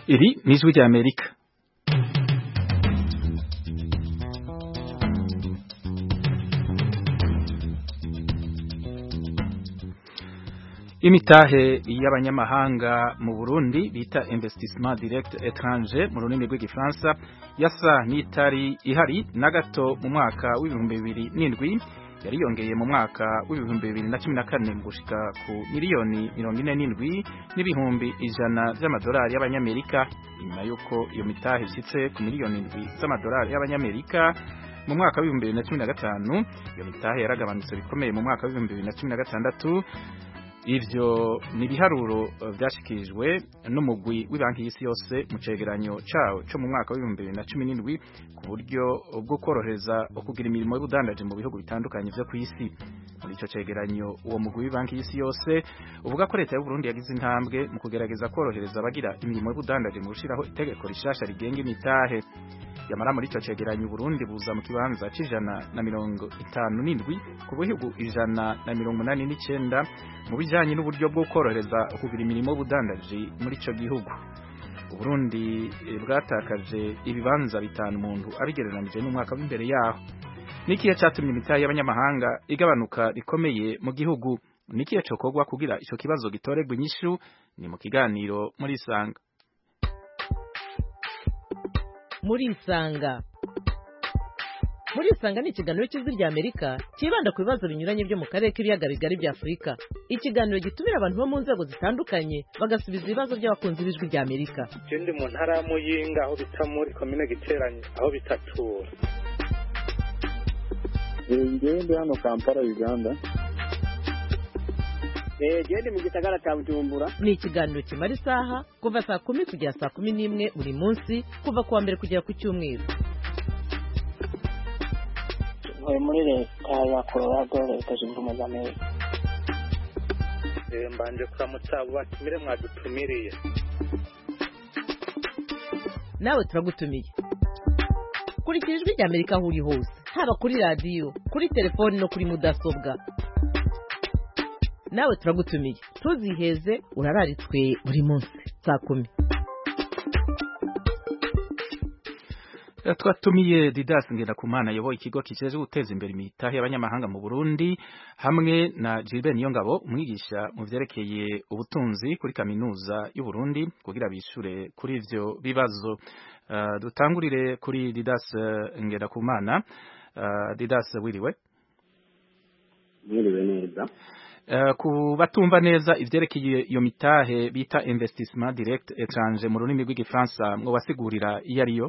Iri ni ijwi ry'Amerika. Imitahe y'abanyamahanga mu Burundi bita investissement direct étranger mu rurimi rw'igifaransa yasa n'itari ihari na gato mu mwaka w'ibihumbi 2007 yariyongeye mu mwaka w'ibihumbi 2014 gushika ku miliyoni 47 n'ibihumbi 100 by'amadolari y'abanyamerika, nyuma yuko iyo mitahe ishitse ku miliyoni 7 z'amadolari y'abanyamerika mu mwaka w'ibihumbi 2015. Iyo mitahe yaragabanutse bikomeye mu mwaka w'ibihumbi 2016. Ivyo ni biharuro vyashikirijwe n'umugwi w'ibanki y'isi yose mu cegeranyo cawo cyo mu mwaka wa 2017 ku buryo bwo korohereza okugira imirimo y'ubudandaje mu bihugu bitandukanye vyo kw'isi. Muri ico cegeranyo uwo mugwi w'ibanki y'isi yose uvuga ko leta y'u Burundi yagize intambwe mu kugerageza korohereza abagira imirimo y'ubudandaje mu gushiraho itegeko rishasha rigenga imitahe. Yamara muri ico cegeranyo Burundi buza mu kibanza c'157 ku bihugu 189 mu bijanye n'uburyo bwo korohereza okugira imirimo y'ubudandaji muri ico gihugu. Burundi bwatakaje ibibanza bitanu umuntu abigereranije n'umwaka w'imbere yaho. Nikiye catumye imitahe y'abanyamahanga igabanuka bikomeye mu gihugu. Nikiye cokogwa kugira ico kibazo gitoregwa inyishu? Ni mu kiganiro muri Isanga. Muri Isanga ni ikiganiro cy'ijwi ry'Amerika kibanda ku bibazo binyuranye byo mu karere k'ibiyaga bigari bya Afurika. Ikiganiro gitumira abantu bo mu nzego zitandukanye bagasubiza ibibazo by'abakunzi b'ijwi ry'Amerika. Ndi mu ntara ya Muyinga aho bita muri komine Giteranye aho bitatura. Ngende hano Kampala Uganda. Gende mu gisagara cya Bujumbura. Ni ikiganiro kimara isaha kuva saa 10 kugera saa 11 buri munsi kuva kuwa mbere kugera ku cyumweru. Muri leta ya Colorado leta zunze ubumwe za Amerika. Mbanje kuramutsa batumire mwadutumiriye. Nawe turagutumiye. Kurikira ijwi ry'Amerika aho uri hose, haba kuri radio, kuri telefone no kuri mudasobwa. Nawe turagutumiye. Tuziheze urararitswe buri munsi saa 10. Twatumiye Didas Ngendakumana yoboye ikigo kijeje guteza imbere imitahe y'abanyamahanga mu Burundi hamwe na Gilbert Niyongabo umwigisha mu vyerekeye ubutunzi kuri kaminuza y'u Burundi kugira bishure kuri ivyo bibazo. Dutangurire kuri Didas Ngendakumana. Didas wiriwe? Mwiriwe neza. Ku batumva neza ivyerekeye iyo mitahe bita investissement direct étranger mu rurimi rw'igifaransa mwo basigurira iyo ariyo?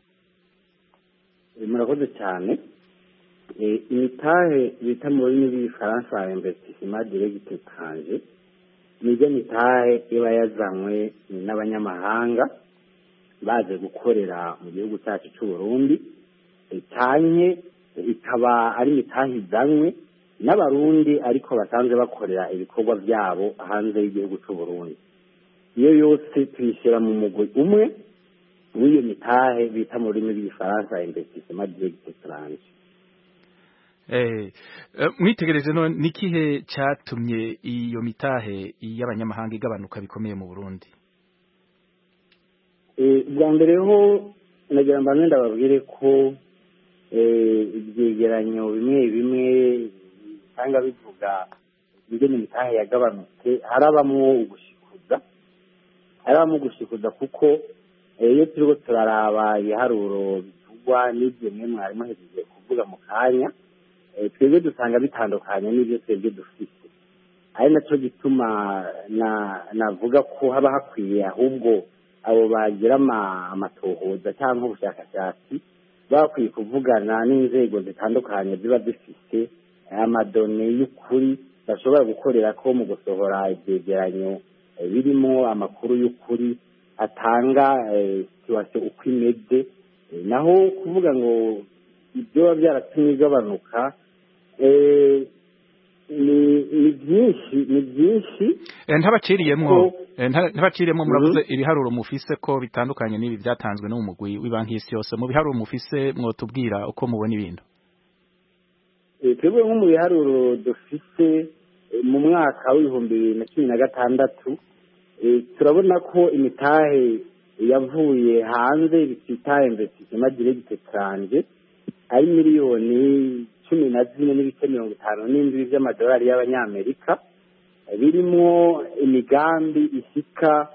Murakoze cyane. Imitahe bita mu rurimi rw'igifaransa investissement direct étranger niyo mitahe iba yazanywe n'abanyamahanga baje gukorera mu gihugu cyacu cy'u Burundi, cyane ikaba ari imitahe izanywe n'abarundi ariko basanzwe bakorera ibikorwa byabo hanze y'igihugu cy'u Burundi. Iyo yose tuyishyira mu mugwi umwe w'iyo mitahe bita mu rurimi rw'igifaransa investissement direct étranger. Mwitegereje no nikihe cyatumye iyo mitahe y'abanyamahanga igabanuka bikomeye mu Burundi? Bwa mbere ho nagira mbamwe ndababwire ko ibyegeranyo bimwe cyangwa bivuga ingene imitahe yagabanutse harabamwo gushikuza kuko iyo turiko turaraba ibiharuro bivugwa n'ibyo mwe mwari muhejeje kuvuga mu kanya, twebwe dusanga bitandukanye n'ibyo twebwe dufite. Ari naco gituma navuga ko haba hakwiye ahubwo abo bagira amatohoza cyangwa ubushakashatsi bakwiye kuvugana n'inzego zitandukanye ziba zifite amadone y'ukuri bashobora gukorera ko mu gusohora ibyegeranyo birimo amakuru y'ukuri atanga situation uko imeze. Naho kuvuga ngo ibyo byaratumye igabanuka ni byinshi ntabaciriyemwo muravuze ibiharuro mufise ko bitandukanye n'ibi byatanzwe no mu mugwi w'ibanki y'isi yose. Mu biharuro mufise mwotubwira uko mubona ibintu? Twebwe nko mu biharuro dufise mu mwaka w'ibihumbi 2016 turabona ko imitahe yavuye hanze bita investissement direct étranger ari miliyoni 14.57 by'amadolari y'abanyamerika, birimo imigambi isika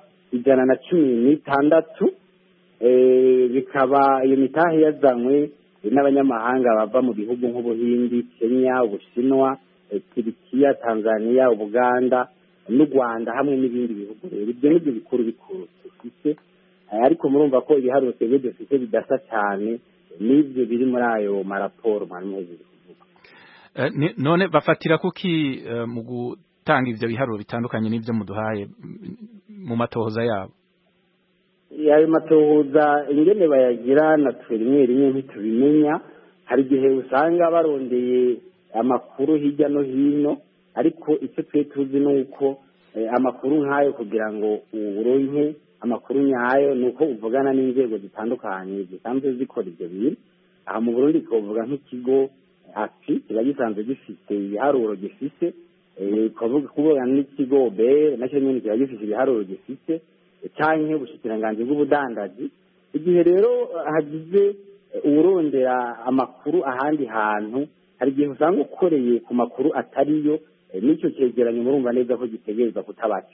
116, bikaba iyo mitahe yazanywe n'abanyamahanga bava mu bihugu nk'Ubuhindi, Kenya, Ubushinwa, Turikiya, Tanzania, Ubuganda n'u Rwanda hamwe n'ibindi bihugu. Rero ibyo nibyo bikuru dufite, ariko murumva ko ibiharuro twebwe dufite bidasa cyane n'ibyo biri muri ayo maraporo mwarimu hejuru kuvuga. None bafatira kuki mu gutanga ivyo biharuro bitandukanye n'ivyo muduhaye mu matohoza yabo? Ayo matohoza ingene bayagira natwe rimwe ntitubimenya. Hari igihe usanga barondeye amakuru hirya no hino, ariko icyo twe tuzi ni uko amakuru nk'ayo kugira ngo uronke amakuru nyayo ni uko uvugana n'inzego zitandukanye zisanzwe zikora ibyo bintu. Aha mu Burundi twavuga nk'ikigo AFI kiba gisanzwe gifite ibiharuro gifite, kuvuga n'ikigo BE nacyo nyine kiba gifite ibiharuro gifite, cyangwa ubushikiranganji bw'ubudandaji. Igihe rero hagize urondera amakuru ahandi hantu, hari igihe usanga ukoreye ku makuru atariyo, n'icyo cyegeranyo murumva neza ko gitegereza kutabaco.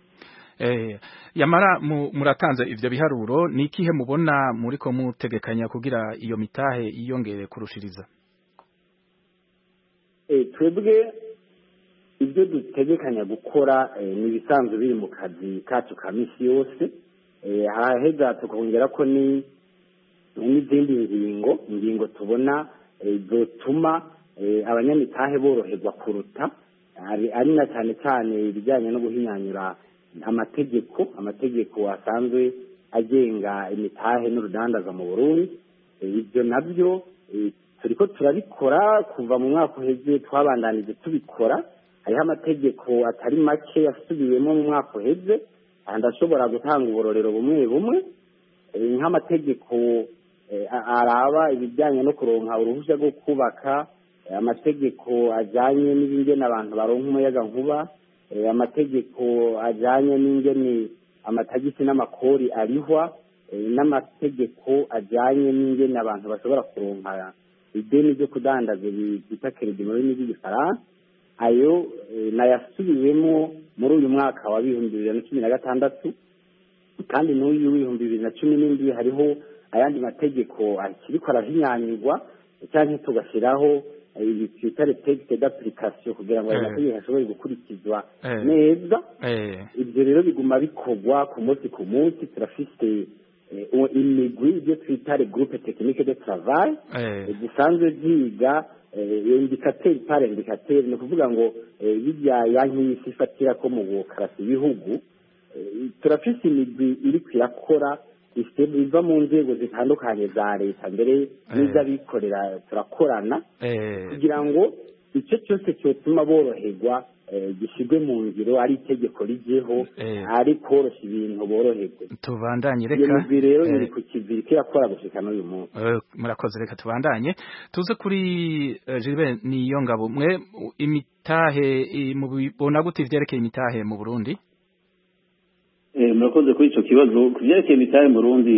Yamara muratanze ivyo biharuro, ni ikihe mubona muriko mutegekanya kugira iyo mitahe iyongere kurushiriza? Twebwe ibyo dutegekanya gukora ni ibisanzwe biri mu kazi kacu ka misi yose. Haheza tukongera ko n'izindi ingingo tubona zotuma abanyamitahe boroherwa kuruta, ari na cyane cyane ibijyanye no guhinyanyura amategeko asanzwe agenga imitahe n'urudandaza mu Burundi. Ibyo nabyo turiko turabikora kuva mu mwaka uheze, twabandanije tubikora. Hariho amategeko atari make yasubiwemo mu mwaka uheze, ndashobora gutanga uburorero bumwe nk'amategeko araba ibijyanye no kuronka uruhushya rwo kubaka, amategeko ajyanye n'ingene abantu baronka umuyaga nkuba, amategeko ajyanye n'ingene amatagisi n'amakori arihwa, n'amategeko ajyanye n'ingene abantu bashobora kuronka ideni ryo kudandaza bita credit mu rurimi rw'igifaransa. Ayo nayasubiwemo muri uyu mwaka wa 2016, kandi n'uyu 2017 hariho ayandi mategeko akiriko arahinyanyirwa, cyangwa tugashyiraho ibitwita texte d'application kugira ngo ayo mategeko ashobore gukurikizwa neza. Ibyo rero biguma bikorwa ku munsi. Turafite imigwi ibyo twita groupe technique de travail zisanzwe ziga indicateur par indicateur, ni ukuvuga ngo bijya yank'isi ifatira ko mu bukarasi ibihugu. Turafite imigwi iri kwirakora iva mu nzego zitandukanye za leta mbere n'iz'abikorera, turakorana kugira ngo icyo cyose cyotuma boroherwa gishyirwe mu ngiro, ari itegeko rijeho, ari koroshya ibintu boroherwe. Tubandanye reka rero iri ku kiziri kirakora gushika n'uyu munsi. Murakoze, reka tubandanye tuze kuri Gilbert Niyongabo. Mwe imitahe mubona gute ivyerekeye imitahe mu Burundi? Murakoze kuri ico kibazo. Ku vyerekeye imitahe mu Burundi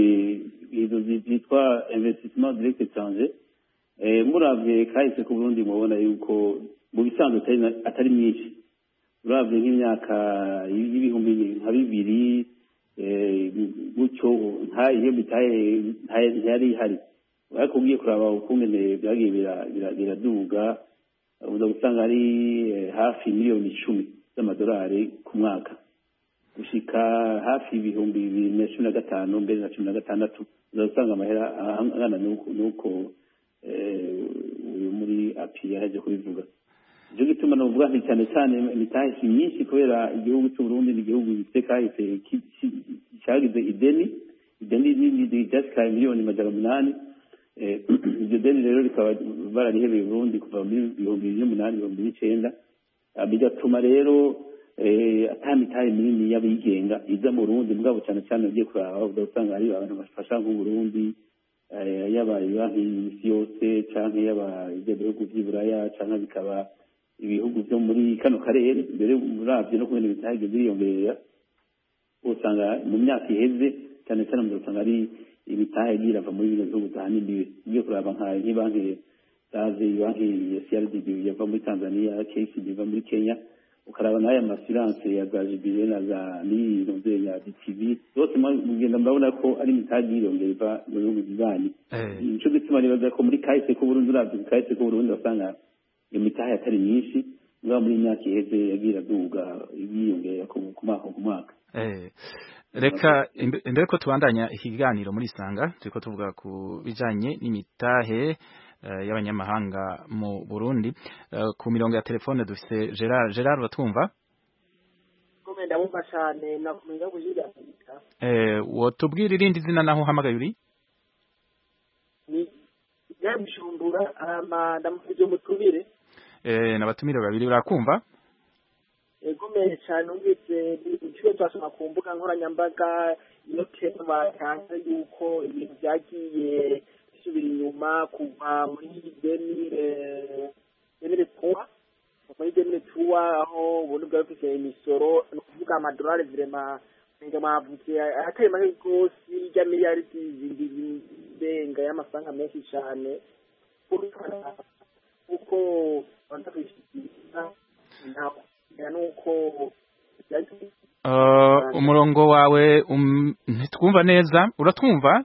byitwa investissement direct étranger, muravye kahise ku Burundi mubona yuko mu bisanzwe atari myinshi. Muravye nk'imyaka y'ibihumbi nka 2000 gutyo iyo mitahe ntiyari ihari. Ariko ugiye kuraba ukungene byagiye biraduga, uza gusanga ari hafi miliyoni 10 z'amadolari ku mwaka, gushika hafi ibihumbi 2015 mbere na 2016 uzasanga amahera angana nuko uyu muri API yaje kubivuga. Ibyo gituma novuga nti cyane cyane imitahe si myinshi kubera igihugu cy'u Burundi ni igihugu gifite kahise cyagize ideni ni jasika miliyoni 800. Iryo deni rero rikaba bararihebeye Burundi kuva muri 2008-2009, bigatuma rero atamitahe minini y'abigenga iza mu Burundi. Mugabo cyane cyane ugiye kuraba udasanga ari abantu bafasha nk'u Burundi, yabaye y'isi yose canke y'ibyo bihugu by'Iburaya canke bikaba ibihugu byo muri kano karere. Mbere muravye no kubona ibitahe byiyongerera, usanga mu myaka iheze cyane cyane mu usanga ari imitahe irava muri bino bihugu zahaniniwe ugiye kuraba nk'ibanki zaze banki ya CRDB yava muri Tanzania, KCB iva muri Kenya, ukaraba n'aya masiranse ya za JBL na za n'inzego ya DTV zose mugenda mbabona ko ari imitahe yiyongera iva mu bihugu bibanyi. Nico gituma nibaza ko muri kahise ko Burundi uravye kahise ko Burundi basanga imitahe atari myinshi ngaho muri imyaka iheze yagira duga yiyongera ku mwaka. Reka imbere ko tubandanya ikiganiro muri Sanga turiko tuvuga ku bijanye n'imitahe y'abanyamahanga mu Burundi. Ku mirongo ya telefone dufise Gerard batwumva? Komenda wumva cyane nakumenya kujiga. Wotubwira irindi zina naho uhamagaye uri? Ni Yabishumbura ndamufije mutubire. Nabatumire babiri urakumva? Egomeye cyane ungitse icyo twasoma ku mbuga nkoranyambaga iyo tema batanze yuko ibintu byagiye bisubira inyuma kuva muri 2003 aho ubundi bwafise imisoro no kuvuga amadolari vraiment ngo mavutse atari make rwose ya miliyari zirenga y'amafaranga menshi cyane kuko nuko umurongo wawe ntitwumva neza uratwumva?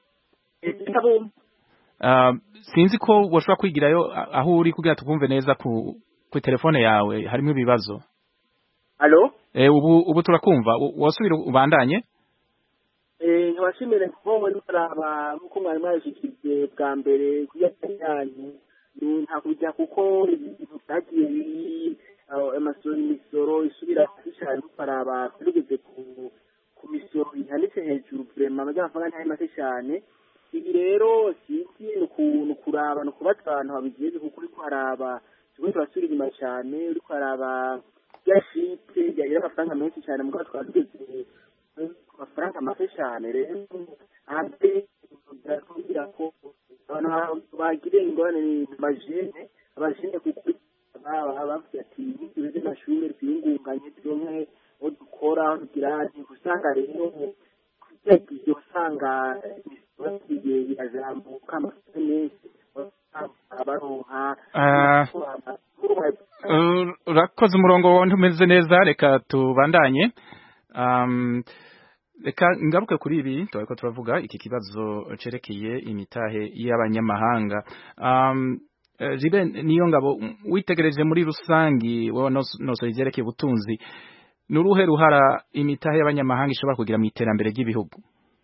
Sinzi ko washobora kwigirayo aho uri kugira tukumve neza ku telefone yawe harimo ibibazo. Allo? Ubu turakumva wasubira ubandanye? Nkabashimire kuko muri baraba nkuko mwari mwashikije bwa mbere kuyatanyanyu nta kujya kuko ibintu byagiye imisoro isubira cyane paraba tugeze ku misoro ihanitse hejuru vraiment amafaranga ntari make cyane. Ibi rero sinzi ukuntu kuraba no kubatsa abantu babigize kuko uri kwaraba tugwe turasubira inyuma cyane uri kwaraba yashite yagira amafaranga menshi cyane mu gatwa tugeze amafaranga make cyane rero ante ndakugira ko abantu bagire ingorane abajene kuko bavuga ati ibyo mashuri twiyungunganye turonke aho dukora tugira usanga rero kugiye usanga basigiye birazamuka menshi abaronka urakoze umurongo wawe ntumeze neza reka tubandanye. Reka ngaruke kuri ibi turiko turavuga iki kibazo cerekeye imitahe y'abanyamahanga. Jibe niyo ngabo witegereje muri rusangi wowe noso izerekeye ubutunzi nuruhe ruhara imitahe y'abanyamahanga ishobora kugira mu iterambere ry'ibihugu?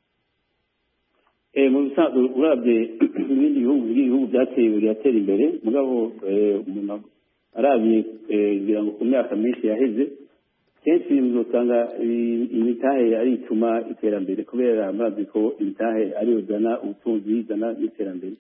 Mu bisanzwe uravye ibindi bihugu byatera imbere mugabo umuntu aravye ngira ngo ku myaka myinshi yaheze kenshi uzosanga imitahe ari ituma iterambere kubera amazi ko imitahe ari uzana ubutunzi izana n'iterambere.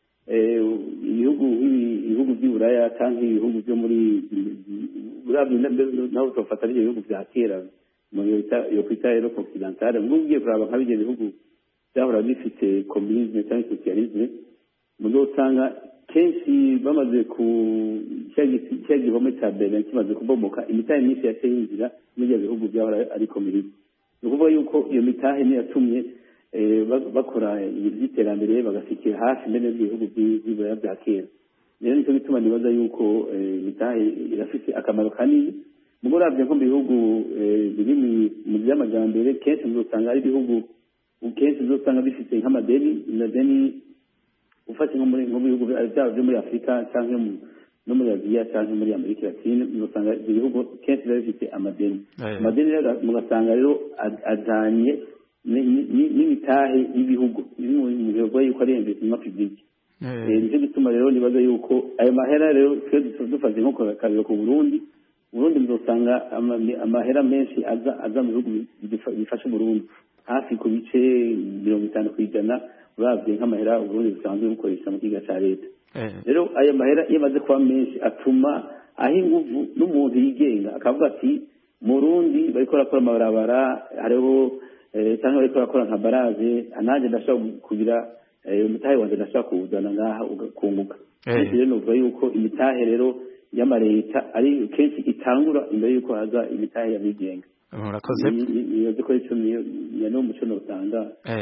Ibihugu by'Uburaya cyangwa ibihugu byo muri uravye naho tofata ari ibihugu bya kera yo kwita Europe occidentale mugiye kuraba nka bije bihugu byahora bifite communisme cyangwa socialisme muzosanga kenshi bamaze ku cyagihome cya Berlin kimaze kubomoka imitahe myinshi yateye inzira n'ibyo bihugu byahora ari communisme. Ni ukuvuga yuko iyo mitahe niyo yatumye bakora iby'iterambere bagafikira hafi mbene ibihugu by'Uburaya bya kera. Rero nicyo gituma nibaza yuko imitahe irafite akamaro kanini mugo uravye nko mu bihugu biri mu by'amajambere kenshi muzosanga ari ibihugu kenshi uzosanga bifite nk'amadeni ufashe nko mu bihugu byo muri Afurika cyangwa no muri Aziya cyangwa muri Amerika Latine uzosanga ibihugu kenshi biba bifite amadeni. Amadeni rero mugasanga rero ajanye n'imitahe y'ibihugu mu bihugu yuko ari investissement public. Nicyo gituma rero nibaza yuko ayo mahera rero dufashe nko kabiro ku Burundi muzosanga amahera menshi aza mu bihugu bifasha Burundi hafi ku bice 50% uravye nk'amahera Burundi busanzwe bukoresha mu kiga ca leta. Rero ayo mahera yamaze kuba menshi atuma aho inguvu n'umuntu yigenga akavuga ati mu Burundi bariko barakora amabarabara hariho cyangwa bariko barakora nka baraje ananje ndashaka kugira umutahe wanje ndashaka kuzana ngaha ugakunguka. Rero novuga yuko imitahe rero y'amareta ari kenshi itangura imbere yuko haza imitahe y'abigenga. murakoze niyo ko ico niyo no muco no tanga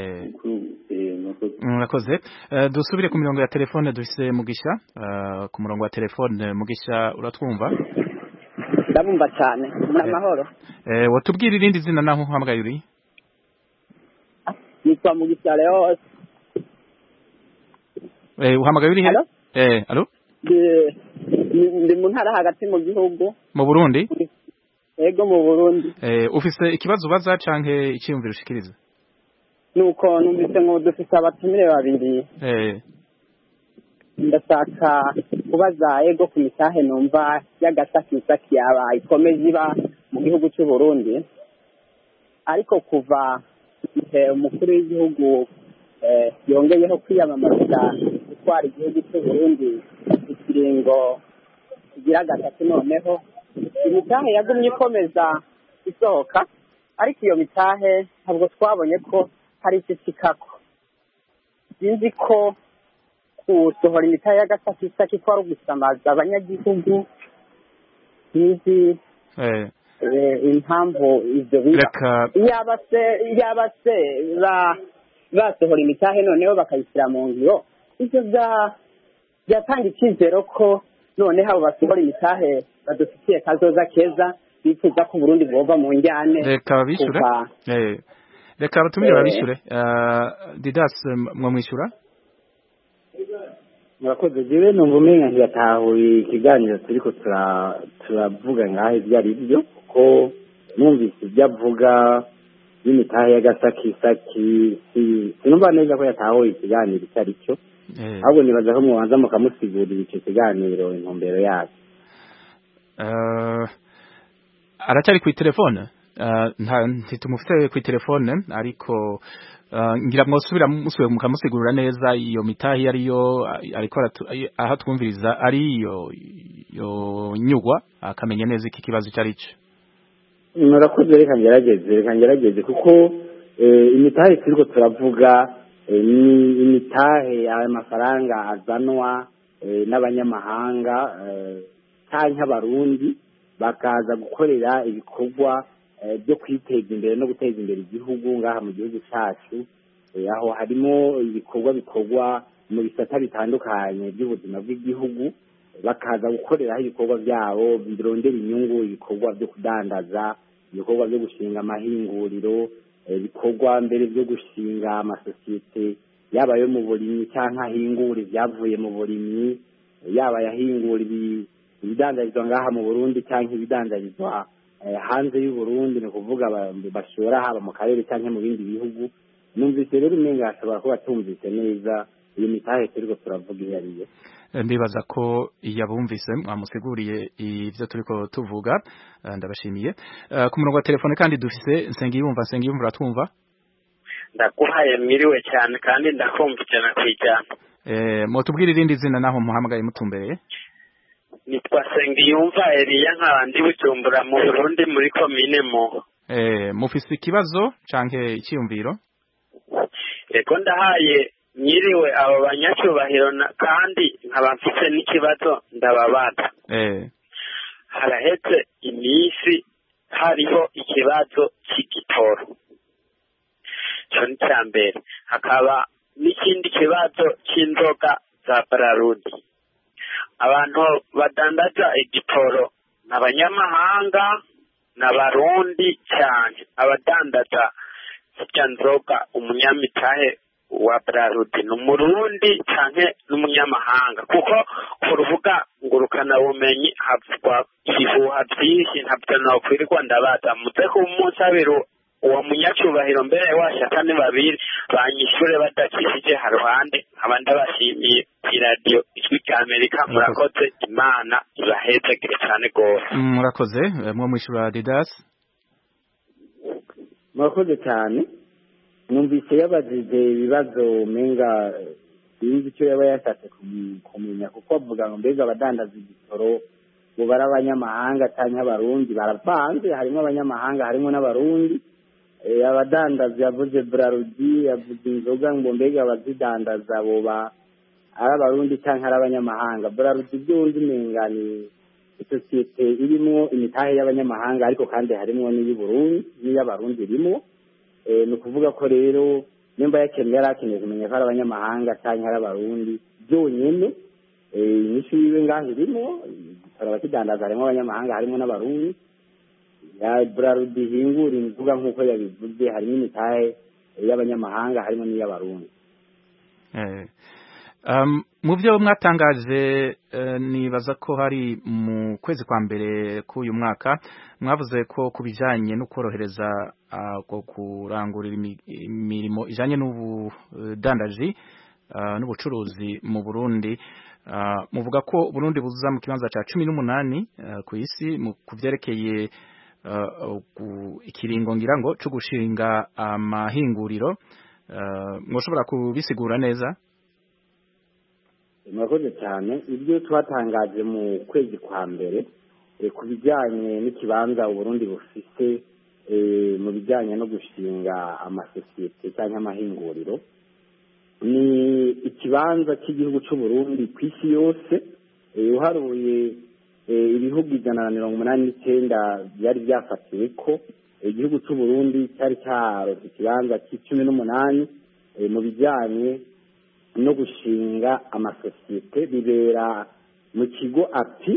murakoze dusubire ku mirongo ya telefone dufise Mugisha ku murongo wa telefone Mugisha uratwumva ndabumva cyane muri amahoro watubwira irindi zina naho uhamagaye uri nitwa Mugisha Leos uhamagaye uri he allo ndi mu ntara hagati mu gihugu mu Burundi ego mu Burundi ufise ikibazo baza canke icyumviro ushikiriza nuko numvise ngo dufise abatumire babiri ndashaka kubaza ego ku mitahe numva y'agasakisaki yaba ikomeje iba mu gihugu cy'u Burundi ariko kuva umukuru w'igihugu yongeyeho kwiyamamariza gutwara igihugu cy'u Burundi ikiringo kigira gatatu noneho imitahe yagumye ikomeza isohoka ariko iyo mitahe ntabwo twabonye ko hari ikikako sinzi ko gusohora imitahe y'agasakisaki ko ari ugusamaza abanyagihugu sinzi impamvu ibyo biba iyaba se basohora imitahe noneho bakayishyira mu ngiro ibyo byatanga icyizero ko noneho abo basohora imitahe badufitiye kazoza keza bifuza ko Burundi bwova mu njyane reka bishure reka abatumire babishure Didas mwamwishyura murakoze jewe numva umenga ntiyatahuye ikiganiro turiko turavuga ngaho ibyo ari byo kuko numvise ibyo avuga y'imitahe y'agasakisaki sinumva neza ko yatahuye ikiganiro icyo ari cyo ahubwo nibaza ko mubanza mukamusigurira icyo kiganiro intumbero yacyo aracyari ku telefone ntitumufite ku telefone ariko ngira mwosubira mukamusigurira neza iyo mitahi ariyo ariko aho twumviriza ariyo nyugwa akamenya neza iki kibazo cyari cyo murakoze reka ngerageze kuko imitahe turiko turavuga ni imitahe amafaranga azanwa n'abanyamahanga cyangwa abarundi bakaza gukorera ibikorwa byo kwiteza imbere no guteza imbere igihugu ngaha mu gihugu cyacu aho harimo ibikorwa bikorwa mu bisata bitandukanye by'ubuzima bw'igihugu bakaza gukoreraho ibikorwa byabo birondera inyungu ibikorwa byo kudandaza ibikorwa byo gushinga amahinguriro ibikorwa mbere byo gushinga amasosiyete yaba yo mu burimyi cyangwa ahingura ibyavuye mu burimyi yaba yahingura ibidandarizwa ngaha mu Burundi cyangwa ibidandarizwa hanze y'u Burundi ni kuvuga bashora haba mu karere cyangwa mu bindi bihugu numvise rero umenga ashobora kuba atumvise neza iyo mitahe turiko turavuga iyo ariyo ndibaza ko yabumvise mwamusiguriye ivyo turiko tuvuga ndabashimiye ku murongo wa telefone kandi dufise Nsengiyumva uratwumva ndakuhaye mwiriwe cyane kandi ndakumva cyane kwijana mutubwire irindi zina naho muhamagaye mutumbereye nitwa Nsengiyumva Elia nkabandi Bujumbura mu Burundi muri komine Muho mufise ikibazo canke icyumviro reko ndahaye nyiriwe abo banyacyubahiro kandi nkaba mfite n'ikibazo ndababaza haraheze iminsi hariho ikibazo cy'igitoro cyo ni cya mbere hakaba n'ikindi kibazo cy'inzoga za Braludi abantu badandaza igitoro n'abanyamahanga n'abarundi cyane abadandaza zirya nzoga umunyamitahe wa Braludi n'umurundi cyane n'umunyamahanga kuko ku rubuga ngurukana bumenyi havugwa ibihuha byinshi ntabyo nakwirirwa ndabaza muze ku munsi abiri uwo munyacyubahiro mbere washaka ni babiri banyishure badakishije haruhande nkaba ndabashimiye iradiyo ijwi rya Amerika murakoze Imana ibahezegere cyane gose murakoze mwo mwishura Didas murakoze cyane numvise yabajije ibibazo menga sinzi icyo yaba yashatse kumenya kuko avuga ngo mbega abadandaza igitoro ngo bari abanyamahanga cyangwa abarundi baravanze harimo abanyamahanga harimo n'abarundi abadandaza yavuze Braludi yavuze inzoga ngo mbega abazidandaza boba ari abarundi cyangwa ari abanyamahanga Braludi byundi menga ni isosiyete irimo imitahe y'abanyamahanga ariko kandi harimo n'iy'Uburundi n'iy'abarundi irimo. Ni ukuvuga ko rero nimba yari akeneye kumenya ko ari abanyamahanga cyangwa ari abarundi byonyine, inyishu yiwe ngaho irimo, abakidandaza harimo abanyamahanga harimo n'abarundi. Ya Braludi hingura imvuga nk'uko yabivuze, harimo imitahe y'abanyamahanga harimo n'iy'abarundi. Mu byo mwatangaje nibaza ko hari mu kwezi kwa mbere k'uyu mwaka mwavuze ko kubijanye no korohereza kurangurira imirimo ijanye n'ubudandaji n'ubucuruzi mu Burundi, muvuga ko Burundi buza mu kibanza ca 18 ku isi mu kuvyerekeye ikiringo ngira ngo cyo gushinga amahinguriro. Mwoshobora kubisigura neza? Murakoze cyane. Ibyo twatangaje mu kwezi kwa mbere ku bijyanye n'ikibanza Uburundi bufite mu bijyanye no gushinga amasosiyete cyangwa amahinguriro, ni ikibanza cy'igihugu cy'u Burundi ku isi yose. Uharuye ibihugu 189 byari byafatiwe ko igihugu cy'u Burundi cyari cyaronse ikibanza c'18 mu bijyanye no gushinga amasosiyete. Bibera mu kigo API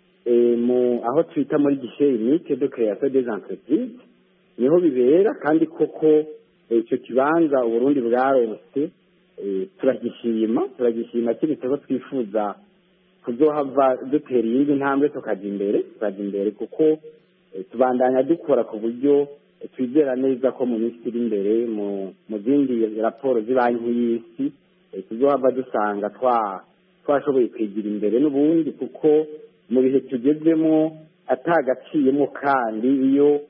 aho twita muri gishe unique de création des entreprises, niho bibera. kandi koko icyo kibanza Uburundi bwaronse turagishima kiretse ko twifuza kuzohava dutera iyindi ntambwe tukaja imbere kuko tubandanya dukora ku buryo twizera neza ko mu minsi iri imbere mu zindi raporo z'ibanki y'isi tuzohava dusanga twashoboye kwigira imbere n'ubundi, kuko mu bihe tugezemo atagaciyemo, kandi iyo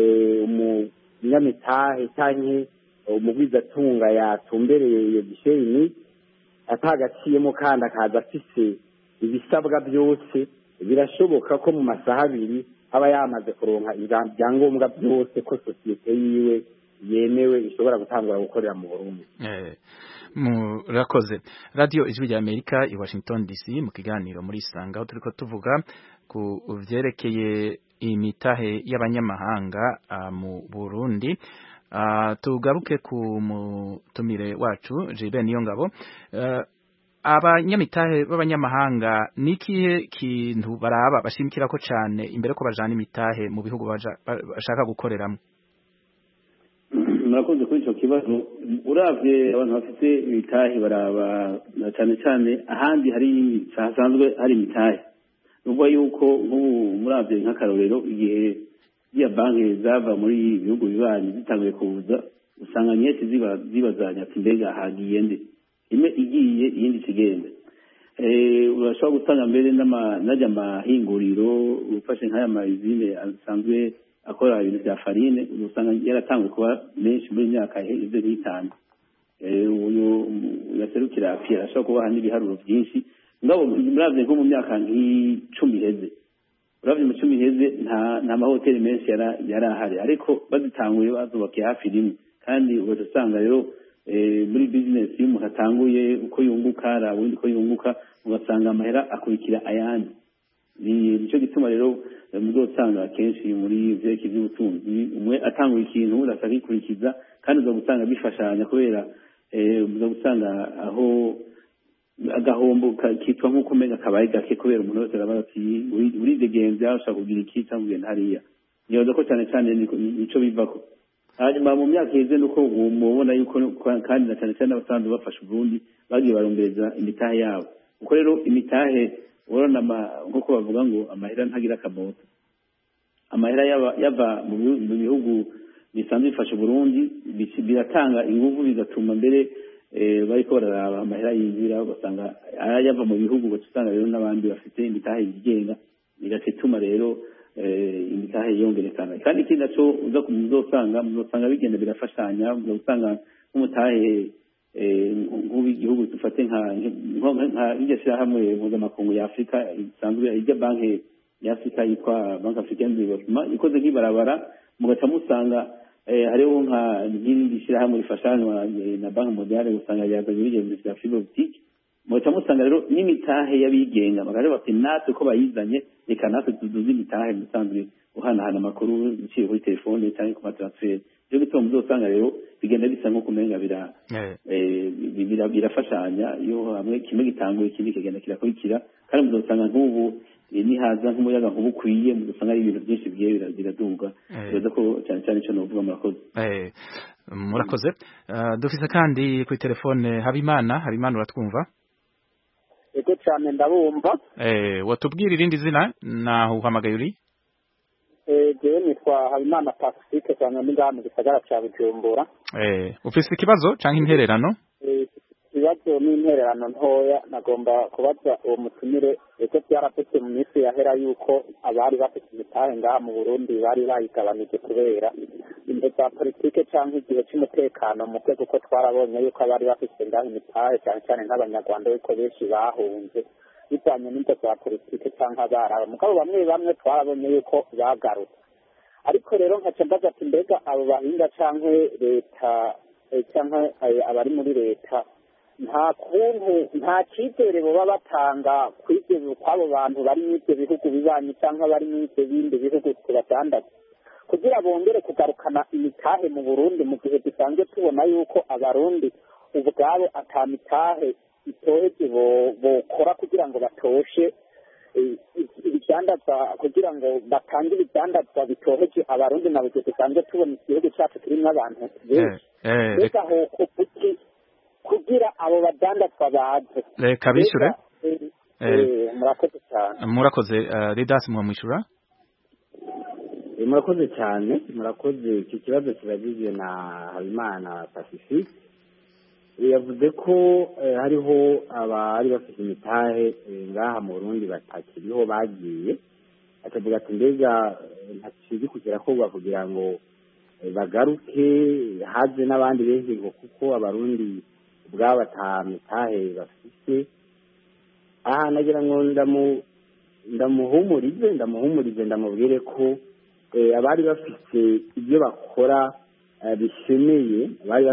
umunyamitahe cyangwa umugwizatunga yatumbereye iyo gisheni atagaciyemo kandi akaza afise ibisabwa byose, birashoboka ko mu masaha abiri aba yamaze kuronka ibyangombwa byose ko sosiyete yiwe yemewe ishobora gutangura gukorera mu Burundi. Murakoze. Radio Ijwi rya Amerika i Washington DC mu kiganiro muri Isanga, aho turiko tuvuga ku vyerekeye imitahe y'abanyamahanga mu Burundi. Tugaruke ku mutumire wacu Gilbert Niyongabo. Abanyamitahe b'abanyamahanga nikihe kintu baraba bashimikira ko cyane imbere ko bajana imitahe mu bihugu bashaka gukoreramo? Murakoze kuri icyo kibazo. Uravye abantu bafite imitahe baraba cyane cyane ahandi hari hasanzwe hari imitahe, nubwo yuko muravye nk'akarorero igihe ya banki zava muri ibihugu bibanyi zitanguye kuza, usanga nyinshi zibazanya ati mbega hagiye nde, imwe igiye iyindi kigenda. Urashobora gutanga mbere n'ajya amahinguriro, ufashe nk'aya mayizine asanzwe akora ibintu bya farine, usanga yaratangwe kuba menshi muri myaka iheze nk'itanu. Uyu yaserukira API arashobora kubaha n'ibiharuro byinshi. Ngabo muravye nko mu myaka nk'icumi iheze, uravye mu 10 iheze nta mahoteli menshi yari ahari, ariko bazitanguye bazubakiye hafi rimwe. Kandi ugasanga rero muri business iyo umuntu atanguye uko yunguka ubundi uko yunguka, ugasanga amahera akurikira ayandi. Nicyo gituma rero muzosanga kenshi muri vyeki by'ubutunzi umwe atanguye ikintu urasaka ikurikiza, kandi uzagusanga bifashanya kubera uzagusanga aho agahombo kitwa nk'uko mega kabaye gake kubera umuntu wese arabaza ati uridegenze ashaka kugira iki cyangwa ugenda hariya. Nibaza ko cyane cyane nico bivako. Hanyuma mu myaka iheze nuko mubona yuko kandi na cyane cyane abasanzwe bafasha Burundi bagiye barombereza imitahe yabo. Uko rero imitahe urona nk'uko bavuga ngo amahera ntagira akamoto, amahera yava mu bihugu bisanzwe bifasha Burundi biratanga ingufu, bigatuma mbere bariko bararaba amahera yinjira, ugasanga yava mu bihugu, ugasanga rero n'abandi bafite imitahe yigenga, bigatuma rero imitahe yongerekana. Kandi ikindi naco uza muzosanga bigenda birafashanya, uzosanga nk'umutahe nk'uw'igihugu dufate nka iryo shyirahamwe mpuzamakungu ya Afurika isanzwe irya banki ya Afurika yitwa Bank Africaine Development, ikoze nk'ibarabara mugaca musanga hariho nk'irindi shyirahamwe rifashanywa na Banki Mondiale, usanga ryazanye ibigendo vya fibre optique, muca musanga rero n'imitahe y'abigenga bagaje bati natwe ko bayizanye reka natwe tuduze imitahe musanzwe uhanahana amakuru biciye kuri telefone cyangwa ku matransfer byo gutuma muzosanga rero bigenda bisa nko kumenga birafashanya iyo hamwe kimwe gitanguye ikindi kigenda kirakurikira kandi muzosanga nk'ubu nihaza nk'umuyaga nkuba ukwiye muzosanga ari ibintu byinshi bigiye biraduga bibaza ko cyane cyane icyo novuga murakoze dufise kandi kuri telefone Habimana uratwumva ego cyane ndabumva watubwira irindi zina naho uhamagaye uri jewe nitwa Habimana Pacifique cyane ngaha mu gisagara cya Bujumbura ufise ikibazo canke intererano ibibazo n'intererano ntoya nagomba kubaza uwo mutumire eko byarapfutse mu minsi yahera yuko abari bafite imitahe ngaha mu Burundi bari bayigabanije kubera imbe za politike cyangwa igihe cy'umutekano mu rwego ko twarabonye yuko abari bafite ngaha imitahe cyane cyane nk'abanyarwanda yuko benshi bahunze bivanye n'imbe za politike cyangwa abarabu mugabo bamwe twarabonye yuko bagarutse ariko rero nkaca mbaza ati mbega abo bahinga cyangwa leta cyangwa abari muri leta nta cyizere baba batanga kw'abo bantu bari muri ibyo bihugu bibanyi cyangwa bari muri ibyo bindi bihugu tubadandaza kugira bongere kugarukana imitahe mu Burundi mu gihe dusanzwe tubona yuko abarundi ubwabo ata mitahe itoheje bokora kugira ngo batoshe ibidandazwa kugira ngo batange ibidandazwa bitoheje abarundi na byo dusanzwe tubona igihugu cyacu kirimo abantu benshi reka aho kugira abo badandazwa baze reka bishure murakoze cyane murakoze Ridas mwamwishura murakoze cyane murakoze iki kibazo kibagizwe na Habimana Pacifique yavuze ko hariho abari bafite imitahe ngaha mu Burundi batakiriho bagiye akavuga ati mbega ntakizi kugera kogwa kugira ngo bagaruke haje n'abandi benshi ngo kuko abarundi ubwabo ata mitahe bafite aha nagira ngo ndamuhumurize ndamubwire ko abari bafite ibyo bakora bishemeye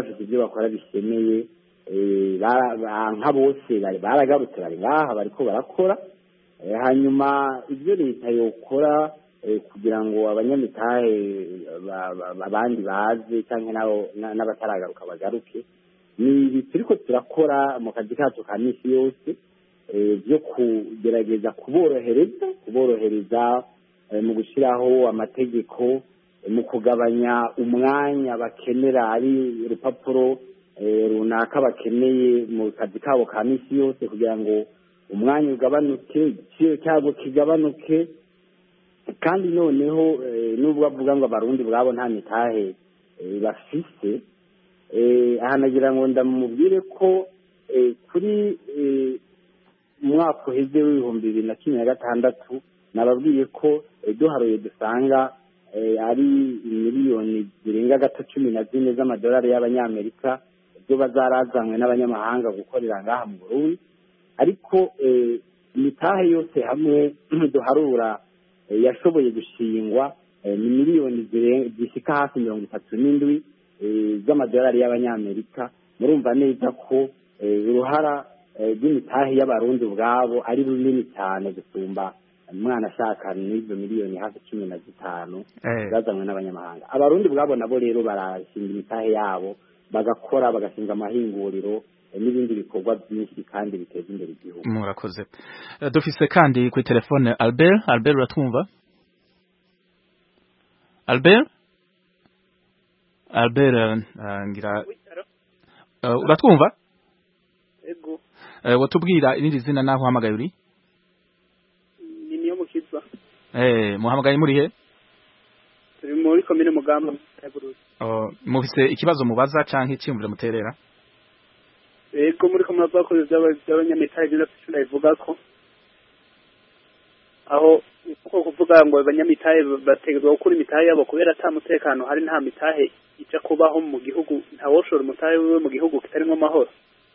nka bose baragarutse bari ngaha bariko barakora hanyuma ibyo leta yokora kugira ngo abanyamitahe abandi baze cyangwa n'abataragaruka bagaruke ni ibi turiko turakora mu kazi kacu ka misi yose byo kugerageza kuborohereza mu gushyiraho amategeko mu kugabanya umwanya bakenera ari urupapuro runaka bakeneye mu kazi kabo ka misi yose kugira ngo umwanya ugabanuke igiciro cyabo kigabanuke kandi noneho nubwo bavuga ngo abarundi bwabo nta mitahe bafise aha nagira ngo ndamubwire ko kuri mwaka uheze w'ibihumbi 2016 nababwiye ko duharuye dusanga ari miliyoni zirenga 14 z'amadolari y'abanyamerika zo bazarazanywe n'abanyamahanga gukorera ngaha mu Burundi ariko imitahe yose hamwe duharura yashoboye gushingwa ni miliyoni zishika hafi 37 z'amadolari y'abanyamerika murumva neza ko uruhara rw'imitahe y'abarundi ubwabo ari runini cyane gusumba umwana ashaka n'izo miliyoni hafi 15 zazanywe n'abanyamahanga abarundi ubwabo nabo rero barashinga imitahe yabo bagakora bagashinga amahinguriro n'ibindi bikorwa byinshi kandi biteza imbere igihugu murakoze dufise kandi kuri telefone Albert uratwumva Albert ngira uratwumva ego watubwira irindi zina naho uhamagaye uri ni niyo mukiza muhamagaye muri he turi muri komine Mugamba mufise ikibazo mubaza canke icyumvire muterera ego muri komune bakoze by'abanyamitahe by'afite ivuga ko aho uko kuvuga ngo abanyamitahe bategezwa gukora imitahe yabo kubera ata mutekano hari nta mitahe ija kubaho mu gihugu nta woshora umutahe wiwe mu gihugu kitarimo amahoro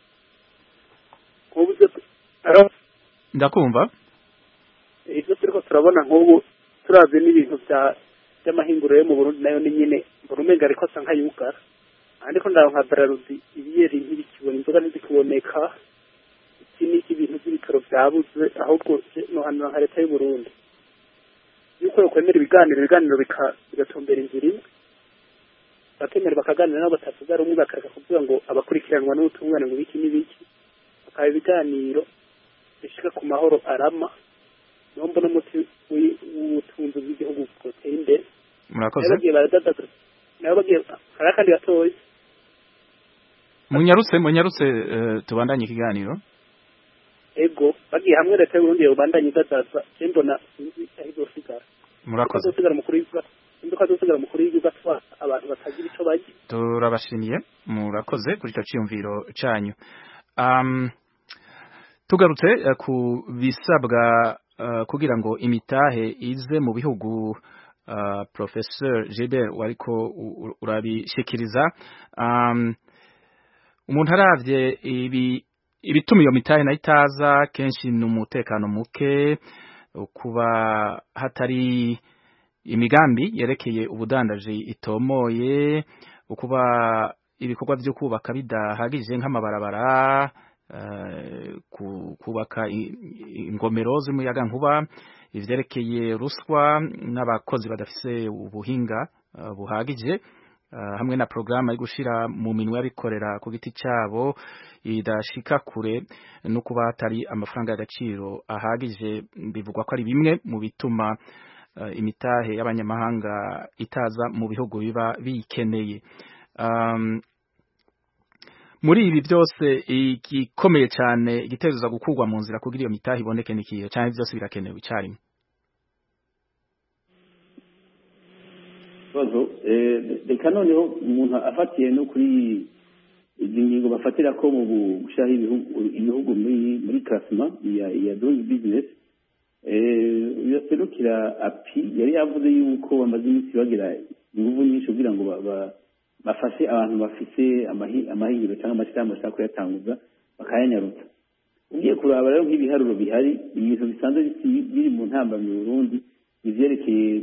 ndakumva ibyo turiko turabona nk'ubu turavye n'ibintu by'amahinguriro yo mu Burundi nayo ni nyine urumenga ariko asa nk'ayugara ariko ndaho nka Brarudi ibiyeri ntibikibona inzoga ntizikiboneka n'iki ibintu by'ibitaro byabuze ahubwo no hano nka leta y'u Burundi yuko yokwemera ibiganiro bigatumbera inzira imwe bakemera bakaganira nabo batavuga rumwe bakareka kuvuga ngo abakurikiranwa n'ubutungane ngo biki n'ibiki bakaba ibiganiro bishika ku mahoro arama niho mbona umuti w'ubutunzi bw'igihugu bwotera imbere. Murakoze. Nabo bagiye hari akandi gatoya. Munyarutse tubandanye ikiganiro. Ego bagiye hamwe leta y'u Burundi yobandanye idadaza mbona sinzi aho izosigara. Murakoze. Dusigara mukuru y'igihugu atwara abantu batagira ico baje. Turabashimiye murakoze kuri ico ciyumviro canyu. Tugarutse ku bisabwa kugira ngo imitahe ize mu bihugu Professor Gilbert wariko urabishikiriza umuntu aravye ibituma iyo mitahe na itaza kenshi n'umutekano muke kuba hatari imigambi yerekeye ubudandaji itomoye ukuba ibikorwa byo kubaka bidahagije nk'amabarabara kubaka ingomero z'umuyaga nkuba ivyerekeye ruswa n'abakozi badafise ubuhinga buhagije hamwe na programa yo gushira mu minwe y'abikorera ku giti cabo idashika kure no kuba hatari amafaranga y'agaciro ahagije bivugwa ko ari bimwe mu bituma imitahe y'abanyamahanga itaza mu bihugu biba bikeneye. Muri ibi byose igikomeye cyane igitegerezwa gukurwa mu nzira kugira iyo mitahe iboneke nikiye cyane byose birakenewe icyarimwe. Reka noneho umuntu afatiye no kuri izi ngingo bafatira ko mu gushyiraho ibihugu muri klasima ya doing business yaserukira api yari yavuze yuko bamaze iminsi bagira ingufu nyinshi kugira ngo bafashe abantu bafise amahingiro cyangwa amashyirahamwe bashaka kuyatanguza bakayanyarutsa. Ugiye kuraba rero nk'ibiharuro bihari ibintu bisanzwe biri mu ntambamyi mu Burundi ivyerekeye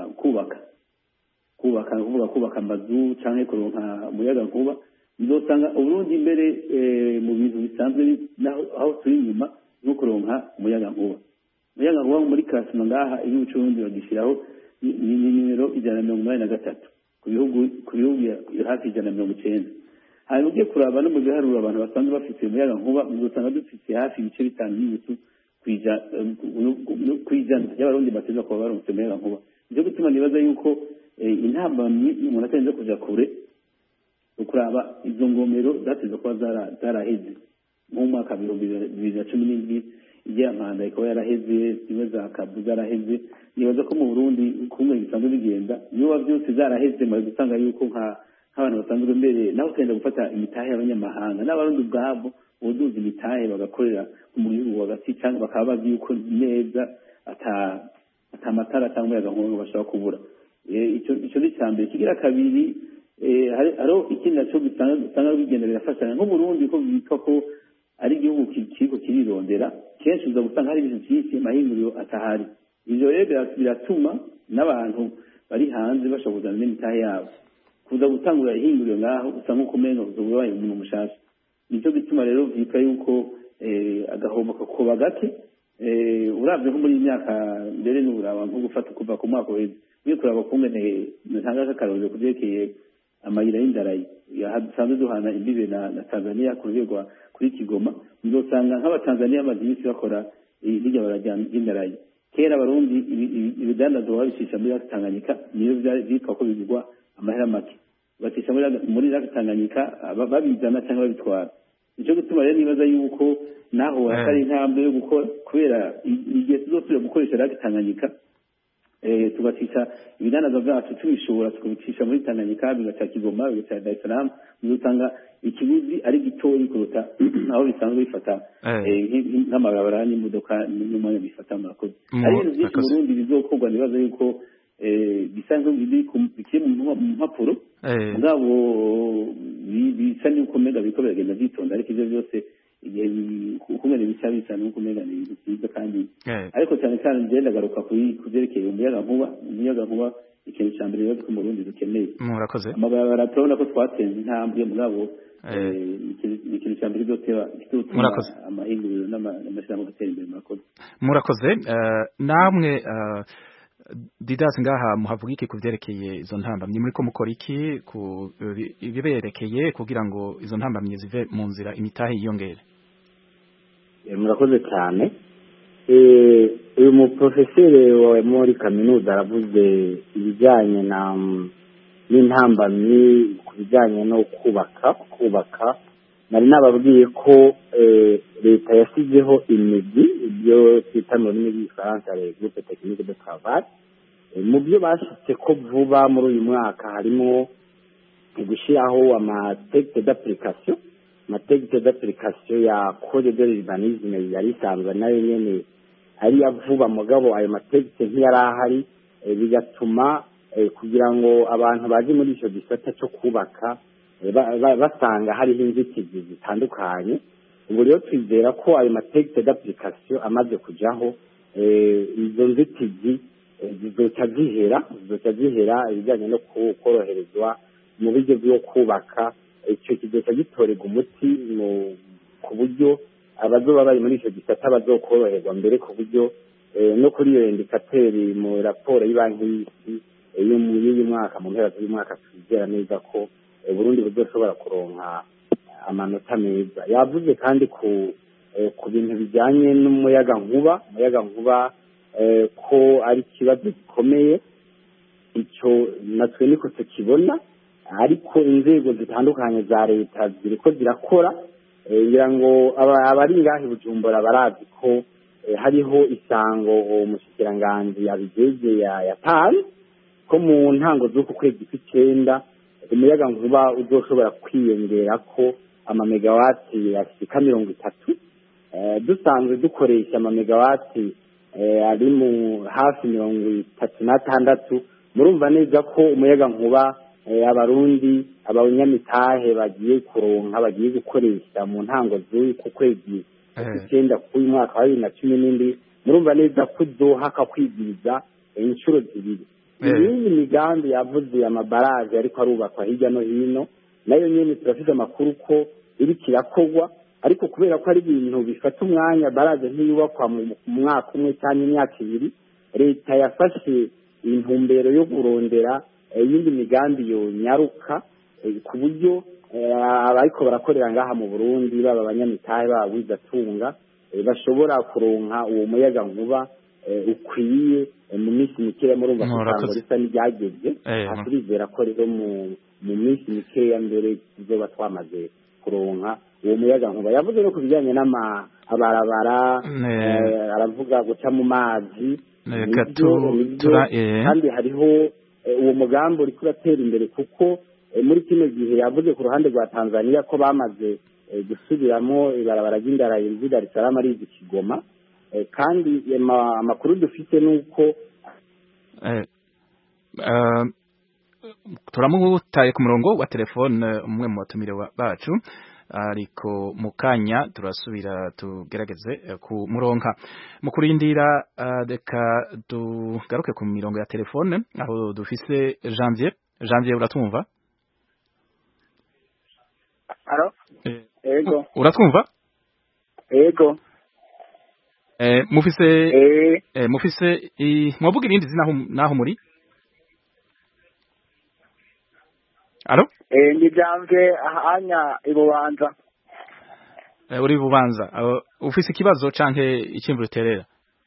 kubaka amazu canke kuronka umuyaga nkuba bizosanga Uburundi imbere mu bintu bisanzwe aho turi inyuma no kuronka umuyaga nkuba muri klasima ngaha iyo ubucurundi bagishiraho ni nimero 183 ku bihugu hafi 190. hanyuma ugiye kuraba no mu biharuro abantu basanzwe bafite umuyaga nkuba bizosanga dufite hafi ibice 5 n'ibice kwijana y'abarundi bateza kuba baronse umuyaga nkuba. Nivyo gutuma nibaza yuko intambamyi umuntu atenze kuja kure ukuraba izo ngomero zateze kuba zaraheze mu mwaka 2017 igihe amanda ikaba yaraheze zimwe za kabu zaraheze. Nibaza ko mu Burundi kumwe bisanzwe bigenda niba byose zaraheze mu gutanga yuko nk'abantu basanzwe mbere naho tenda gufata imitahe y'abanyamahanga n'abarundi ubwabo ubuduzi imitahe bagakorera mu gihugu hagati cyangwa bakaba bazi yuko neza atamatara cyangwa umuyaga nkuba bashobora kubura. Icyo ni cyambere. Kigira kabiri hariho ikindi naco usanga bigenda birafashanya nko Burundi ko bitwa ko ari igihugu kiriko kirirondera kenshi uza gusanga hari ibintu byinshi amahinguriro atahari. Ivyo rero biratuma n'abantu bari hanze bashobora kuzana n'imitahe yabo kuza gutangura ihinguriro ngaho usanga uko umenga uzobaye umuntu mushasha. Nicyo gituma rero vyitwa yuko agahombo kakoba gake uravye nko muri imyaka mbere n'uraba nko gufata kuva ku mwaka w'ejo niyo kuraba kumene ntanga akarongo kuvyerekeye amayira y'indarayi yasanzwe duhana imbibe na Tanzania kurwegwa kuri Kigoma. Uzosanga nk'abatanzania bazimisi bakora bijya barajyana indarayi. Kera abarundi ibidandazwa babishisha muri Tanganyika niyo byitwa ko bigurwa amahera make batisha muri Tanganyika babizana cyangwa babitwara. Nicyo gutuma rero nibaza yuko naho hatari intambwe yo gukora kubera igihe tuzosubira gukoresha Tanganyika tugacisha ibidandazwa byacu tubishobora tukabicisha muri Tanganyika bigaca Kigoma bigaca Dar es Salaam. Uzosanga ikiguzi ari gitoyi kuruta aho bisanzwe bifata nk'amabarabara n'imodoka n'umwanya bifata murakoze. Ari ibintu byinshi mu Burundi bizokorwa nibaza yuko bisanzwe bikiri mu mpapuro mugabo bisa n'uko mega biko biragenda byitonda ariko ivyo byose igihe ukumene bisa n'uko mega ni ibintu byiza kandi ariko cyane cyane ngenda garuka kuri kuvyerekeye umuyaga nkuba ikintu cya mbere rero mu Burundi dukeneye murakoze amabarabara turabona ko twatenze intambwe mugabo ikintu cya mbere gituma amahinguriro n'amashyirahamwe gutera imbere murakoze namwe Didas ngaha muhavuga iki kuvyerekeye izo ntambamye muri ko mukora iki biberekeye kugira ngo izo ntambamye zive mu nzira imitahe yiyongere murakoze cyane uyu muprofeseri wa muri kaminuza aravuze ibijyanye n'intambamyi ku bijyanye no kubaka nari nababwiye ko leta yasizeho imigi ibyo twita mu rurimi rw'igifaransa groupe technique de travail mu byo bashyitse ko vuba muri uyu mwaka harimo gushyiraho amategeko d'application ya code de l'urbanisme yari isanzwe nayo nyene ari yavuba mugabo ayo mategeko ntiyari ahari bigatuma kugira ngo abantu baje muri ico gisata cyo kubaka basanga hariho inzitizi zitandukanye ubu rero twizera ko ayo mategeko d'application amaze kujaho izo nzitizi zizoca zihera ibijyanye no koroherezwa mu buryo bwo kubaka icyo kizoca gitorerwa umuti ku buryo abazoba bari muri icyo gisata bazokoroherwa mbere ku buryo no kuri iyo indikateri mu raporo y'Ibanki y'Isi y'uyu mwaka mu mpera z'uyu mwaka twizera neza ko Burundi buzoshobora kuronka amanota meza yavuze kandi ku bintu bijyanye n'umuyagankuba ko ari ikibazo gikomeye icyo natwe niko tukibona ariko inzego zitandukanye za leta ziriko zirakora ngira ngo abari ngahe Bujumbura barazi ko hariho isango umushikiranganji yabijeje yatanze ko mu ntango z'uku kwezi kw'icenda umuyagankuba uzoshobora kwiyongera ko amamegawati ashika 30 dusanzwe dukoresha amamegawati ari mu hafi 36 murumva neza ko umuyagankuba abarundi abanyamitahe bagiye kuronka bagiye gukoresha mu ntango z'uku kwezi kw'icenda k'uyu mwaka wa 2017 murumva neza ko uzohaka kwigwiza inshuro zibiri iyi migambi yavuze amabaraje ariko arubakwa hirya no hino nayo nyene turafite amakuru ko iri kirakogwa ariko kubera ko ari ibintu bifata umwanya baraje ntiyubakwa mu mwaka umwe cyangwa imyaka ibiri leta yafashe intumbero yo kurondera iyindi migambi yo nyaruka ku buryo abariko barakorera ngaha mu Burundi baba abanyamitahe baba wizatunga bashobora kuronka uwo muyaga nkuba ukwiye mu minsi mikeya murumva ko risa n'ibyageze turizera ko rero mu minsi mikeya mbere tuzoba twamaze kuronka uwo muyaga nkuba yavuze no kubijyanye n'amabarabara aravuga guca mu mazi kandi hariho uwo mugambi uri kuratera imbere kuko muri kino gihe yavuze ku ruhande rwa Tanzania ko bamaze gusubiramo ibarabara ry'indara y'Inzi Dar es Salaam ari Kigoma kandi amakuru dufite nuko turamutaye ku murongo wa telefone umwe mu batumire bacu ariko mukanya turasubira tugerageze ku muronka mu kurindira reka tugaruke ku mirongo ya telefone aho dufise Janvier uratumva Alo Ego uratwumva Ego mufise mwavuga irindi zina naho muri Alo ndi Janvier ahanya ibubanza uri bubanza ufise ikibazo canke ikimvuro terera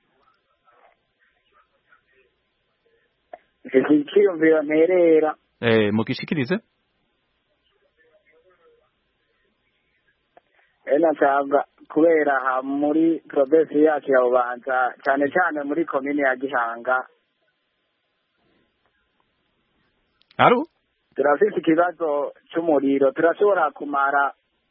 ikiyumviro nterera mugishikirize nashaka kubera muri province yacu ya Bubanza cyane cyane muri komine ya Gihanga Alo turafite ikibazo cy'umuriro turashobora kumara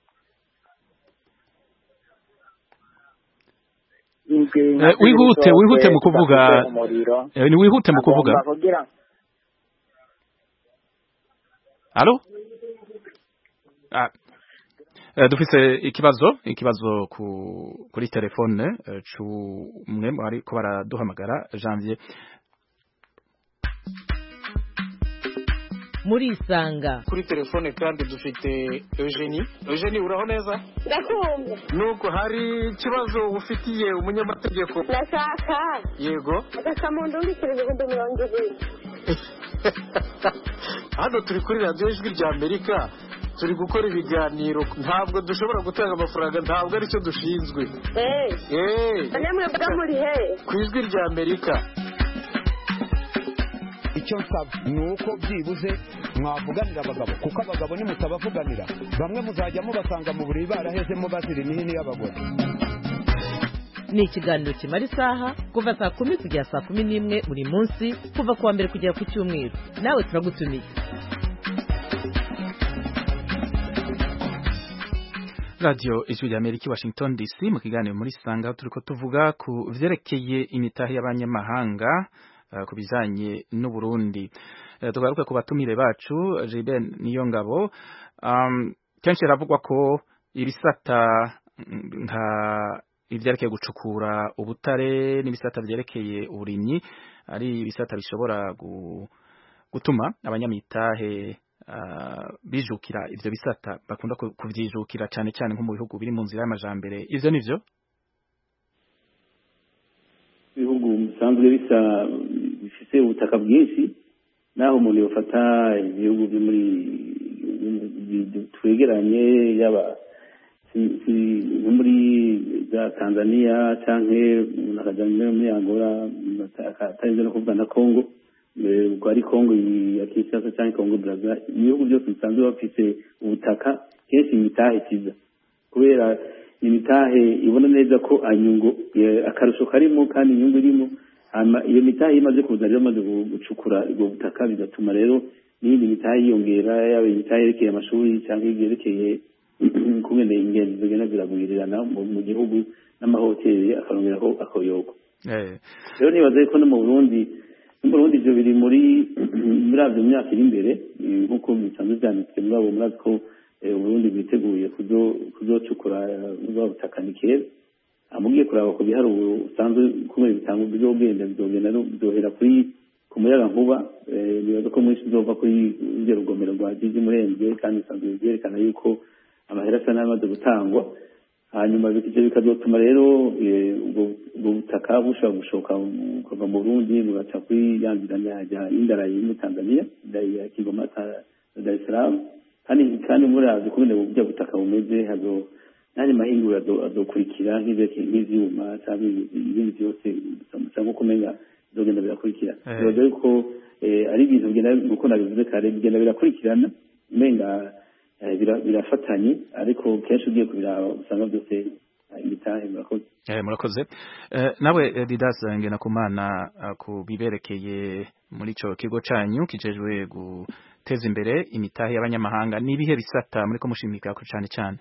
wihute mu kuvuga ni wihute mu kuvuga Alo dufise ikibazo kuri telefone c'umwe ari ko baraduhamagara Janvier murisanga. Kuri telefone kandi dufite Eugenie uraho neza? Ndakumva. Nuko hari ikibazo ufitiye umunyamategeko? Ndashaka. Yego. Agakamuntu ndikirije ngo ndumurongeze. Hano turi kuri radio Ijwi rya Amerika. Turi gukora ibiganiro, ntabwo dushobora gutanga amafaranga, ntabwo ari cyo dushinzwe. Namwe muri he? Ku Ijwi rya Amerika. Icyo nsaba ni uko byibuze mwavuganira abagabo, kuko abagabo nimutabavuganira bamwe muzajya mubasanga mu buriri barahezemo bazira imihini y'abagore. Ni ikiganiro kimara isaha kuva saa 10 kugera saa 11 buri munsi, kuva kuwa mbere kugera ku cyumweru. Nawe turagutumiye. Radio Ijwi rya Amerika Washington DC mu kiganiro muri Sanga turiko tuvuga ku vyerekeye imitahe y'abanyamahanga ku bijanye n'u Burundi. Tugaruka ku batumire bacu Jiben Niyongabo. Kenshi ravugwa ko ibisata nka ivyerekeye gucukura ubutare n'ibisata vyerekeye uburimyi ari ibisata bishobora gutuma abanyamitahe bijukira ivyo bisata bakunda kuvyijukira cyane cyane nko mu bihugu biri mu nzira y'amajambere. Ivyo nivyo ibihugu bisanzwe bifise ubutaka bwinshi, naho umuntu yofata ibihugu byo muri twegeranye yaba muri za Tanzania canke nakajanye muri Angola atarinze no kuvuga na Congo, ubwo ari Congo ya Kinshasa cyangwa Congo Brazza. Ibihugu byose bisanzwe bafite ubutaka kenshi imitahe kiza, kubera imitahe ibona neza ko anyungu akarusho karimo kandi inyungu irimo. Iyo mitahe imaze kuza rero maze gucukura ubwo butaka bigatuma rero n'indi mitahe yiyongera, yaba imitahe yerekeye amashuri cyangwa yerekeye kumene ingenzi zigenda ziragwirirana mu gihugu n'amahoteli akarongeraho akoyoko. Rero nibaze ko no mu Burundi ibyo biri muri avyo myaka iri imbere, nk'uko bisanzwe vyanditswe muri abo murazi ko Burundi bwiteguye kuzocukura ubwo butaka ni kera. Amugiye kuraba ku biharuro usanzwe kumwe bitanga bizogenda bizohera ku muyaga nkuba. Nibaza ko mwinshi uzova kuri urwo rugomero rwa Jiji Murembwe, kandi bisanzwe byerekana yuko amahera asa n'amaze gutangwa. Hanyuma ivyo bikazotuma rero ubwo butaka bushobora gushoka kuva mu Burundi bugaca kuri yanziranya ya Indarayi muri Tanzania, ya Kigoma na Dar es Salaam. Kandi murazi kubene ubwo butaka bumeze nani mahingura azokurikira nk'ivyuma cyangwa ibindi byose cyangwa kumenya bizogenda birakurikira. Bibaza yuko ari ibintu bigenda uko nabivuze kare bigenda birakurikirana umenga birafatanye, ariko kenshi ugiye kubiraba usanga byose imitahe. Murakoze. Nawe Didas Ngenakumana, ku biberekeye muri ico kigo canyu kijejwe guteza imbere imitahe y'abanyamahanga, nibihe bisata muri ko mushimika ko cyane?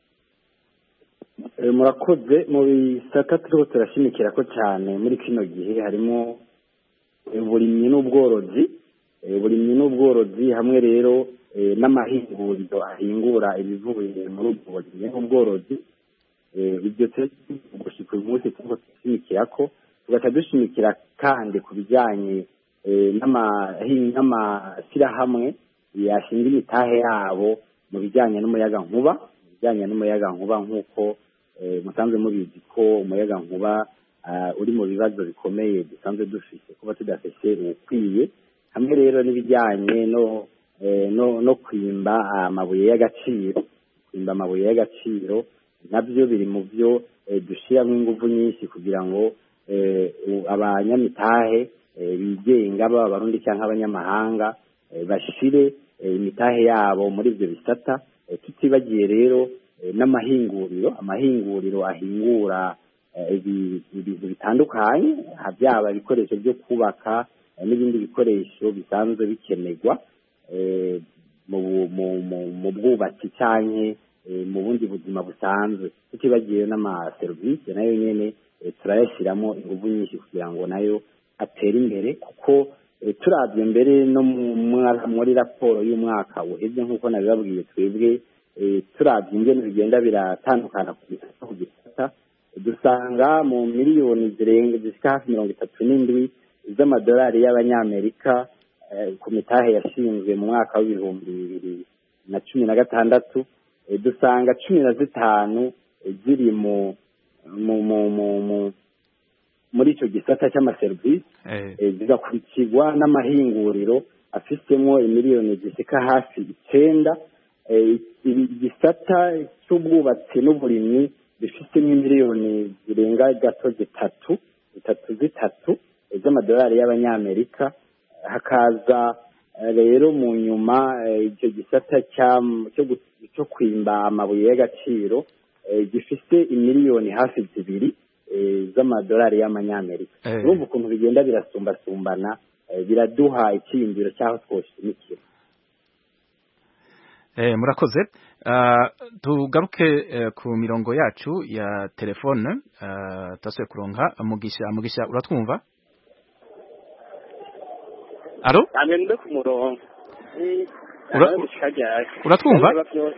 Murakoze. Mu bisata turiko turashimikira ko cyane muri kino gihe harimo uburimyi n'ubworozi hamwe rero n'amahinguriro ahingura ibivuye muri ubwo burimyi n'ubworozi. Ibyo gushika uyu munsi turiko turashimikira ko, tugaca dushimikira kandi ku bijanye n'amashyirahamwe yashinga imitahe yabo mu bijyanye n'umuyaga nkuba nk'uko musanzwe mubizi ko umuyaga nkuba uri mu bibazo bikomeye dusanzwe dufite kuba tudafite ukwiye, hamwe rero n'ibijyanye no kwimba amabuye y'agaciro nabyo biri mu byo dushyiramo ingufu nyinshi kugira ngo abanyamitahe bigenga baba abarundi cyangwa abanyamahanga bashire imitahe yabo muri ibyo bisata. Tutibagiye rero n'amahinguriro ahingura ibintu bitandukanye, byaba ibikoresho byo kubaka n'ibindi bikoresho bisanzwe bikenerwa mu bwubatsi cyane mu bundi buzima busanzwe. Tutibagiye n'amaserivisi nayo nyene turayashyiramo ingufu nyinshi kugira ngo nayo atere imbere, kuko turavye mbere no muri raporo y'umwaka uheze nk'uko nabibabwiye, twebwe turavye ingene bigenda biratandukana ku gisata, dusanga mu miliyoni zishika hafi 37 z'amadolari y'abanyamerika ku mitahe yashinzwe mu mwaka w'ibihumbi 2016 dusanga 15 ziri muri icyo gisata cy'amaserivisi zigakurikirwa n'amahinguriro afitemo imiliyoni zisika hafi 9. Igisata cy'ubwubatsi n'uburimyi bifitemo imiliyoni zirenga gato zitatu z'amadolari y'abanyamerika. Hakaza rero mu nyuma icyo gisata cyo kwimba amabuye y'agaciro gifite imiliyoni hafi 2 z'amadolari y'amanyamerika. urumva ukuntu bigenda birasumbasumbana, biraduha icyiyumviro cy'aho twoshimikira. Murakoze. Tugaruke ku mirongo yacu ya telefone. Tasuye kuronka Mugisha uratwumva? Alo? Amende ku murongo. Uratwumva?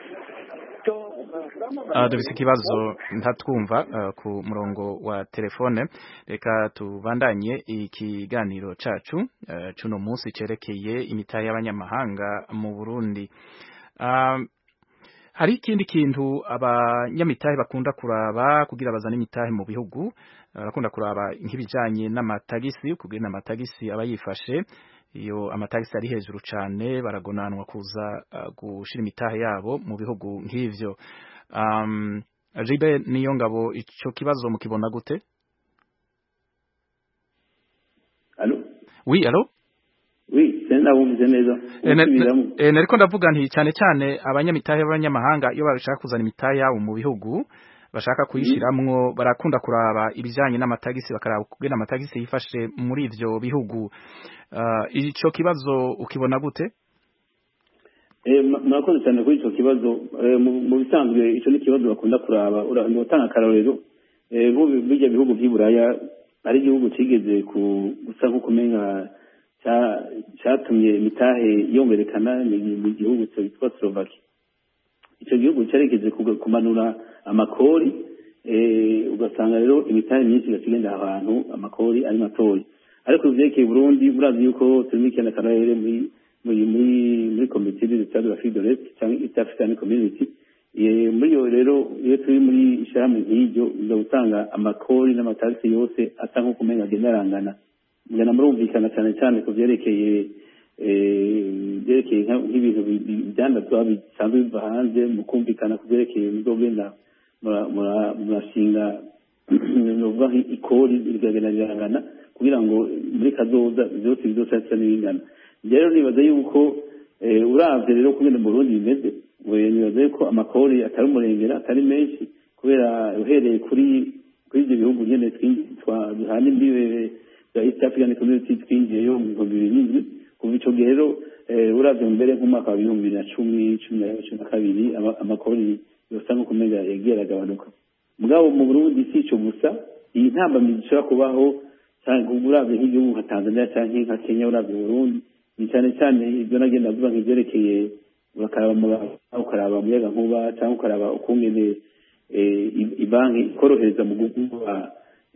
Dufise ikibazo ntatwumva ku murongo wa telefone. Reka tubandanye ikiganiro cacu cuno munsi cerekeye imitahe y'abanyamahanga mu Burundi. Hari ikindi kintu abanyamitahe bakunda kuraba kugira bazana imitahe mu bihugu, bakunda kuraba nk'ibijanye n'amatagisi, kugira amatagisi aba yifashe. Iyo amatagisi ari hejuru cyane baragonanwa kuza gushira imitahe yabo mu bihugu nk'ivyo. Jibe niyo ngabo, ico kibazo mukibona gute? Allo? Oui, allo? Oui, senda wumvise neza. Nariko ndavuga nti cyane abanyamitahe b'abanyamahanga iyo bashaka kuzana imitahe yabo mu bihugu bashaka kuyishiramwo barakunda kuraba ibijanye n'amatagisi, bakaraba kugira amatagisi yifashe muri ivyo bihugu. Ico kibazo ukibona gute? Murakoze cyane kuri ico kibazo. Mu bisanzwe ico ni kibazo bakunda kuraba. Urandotanga akarorero nk'ubijya bihugu by'Iburaya ari igihugu kigeze gusa nko kumenya cyatumye imitahe yongerekana mu gihugu cyitwa Slovakia. Icyo gihugu cyaregeze kumanura amakori, ugasanga rero imitahe myinshi igenda ahantu amakori ari matoya. Ariko ivyerekeye Burundi murazi yuko turimikiye na karere muri comité de l'État de l'Afrique de l'Est cyangwa East African Community. Muri yo rero iyo turi muri ishyirahamwe nk'iryo uzasanga amakori n'amatagisi yose asa nko kumenya agenda arangana. Mugana murumvikana cyane ku byerekeye nk'ibintu byandazwa bisanzwe biva hanze, mu kumvikana ku byerekeye muzogenda murashinga novuga ikori rigagenda rirangana kugira ngo muri kazoza byose bizosatsa n'ibingana. Rero nibaza yuko uravye rero kugenda mu Burundi bimeze, nibaza yuko amakori atari umurengera, atari menshi, kubera uhereye kuri ibyo bihugu nyene duhana imbibe ya East African Community twinjiyeyo mu 2007. Kuva ico gihe rero uravye mbere nk'umwaka wa 2010-2012 amakori yosa nko kumenya yegera agabanuka. Mugabo mu Burundi si ico gusa, iyi ntambamyi zishobora kubaho cyangwa uravye nk'igihugu nka Tanzania cyangwa nka Kenya, uravye Burundi ni cyane ibyo nagenda avuga nk'ivyerekeye ukaraba umuyaga nkuba cyangwa ukaraba ukungene ibanki ikorohereza mu gukuba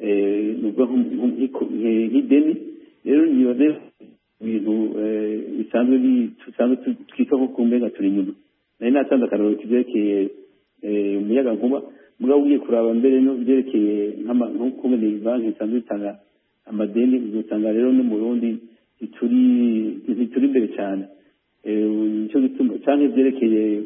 nk'ideni. Rero nibaze ibintu bisanzwe twita nko kumbenga turi inyuma. Nari natanze akarorero kivyerekeye umuyaga nkuba, mugabo ugiye kuraba mbere no byerekeye nk'ukungene ibanki isanzwe itanga amadeni, uzosanga rero no mu Burundi ntituri imbere cyane. Nicyo gituma cyangwa byerekeye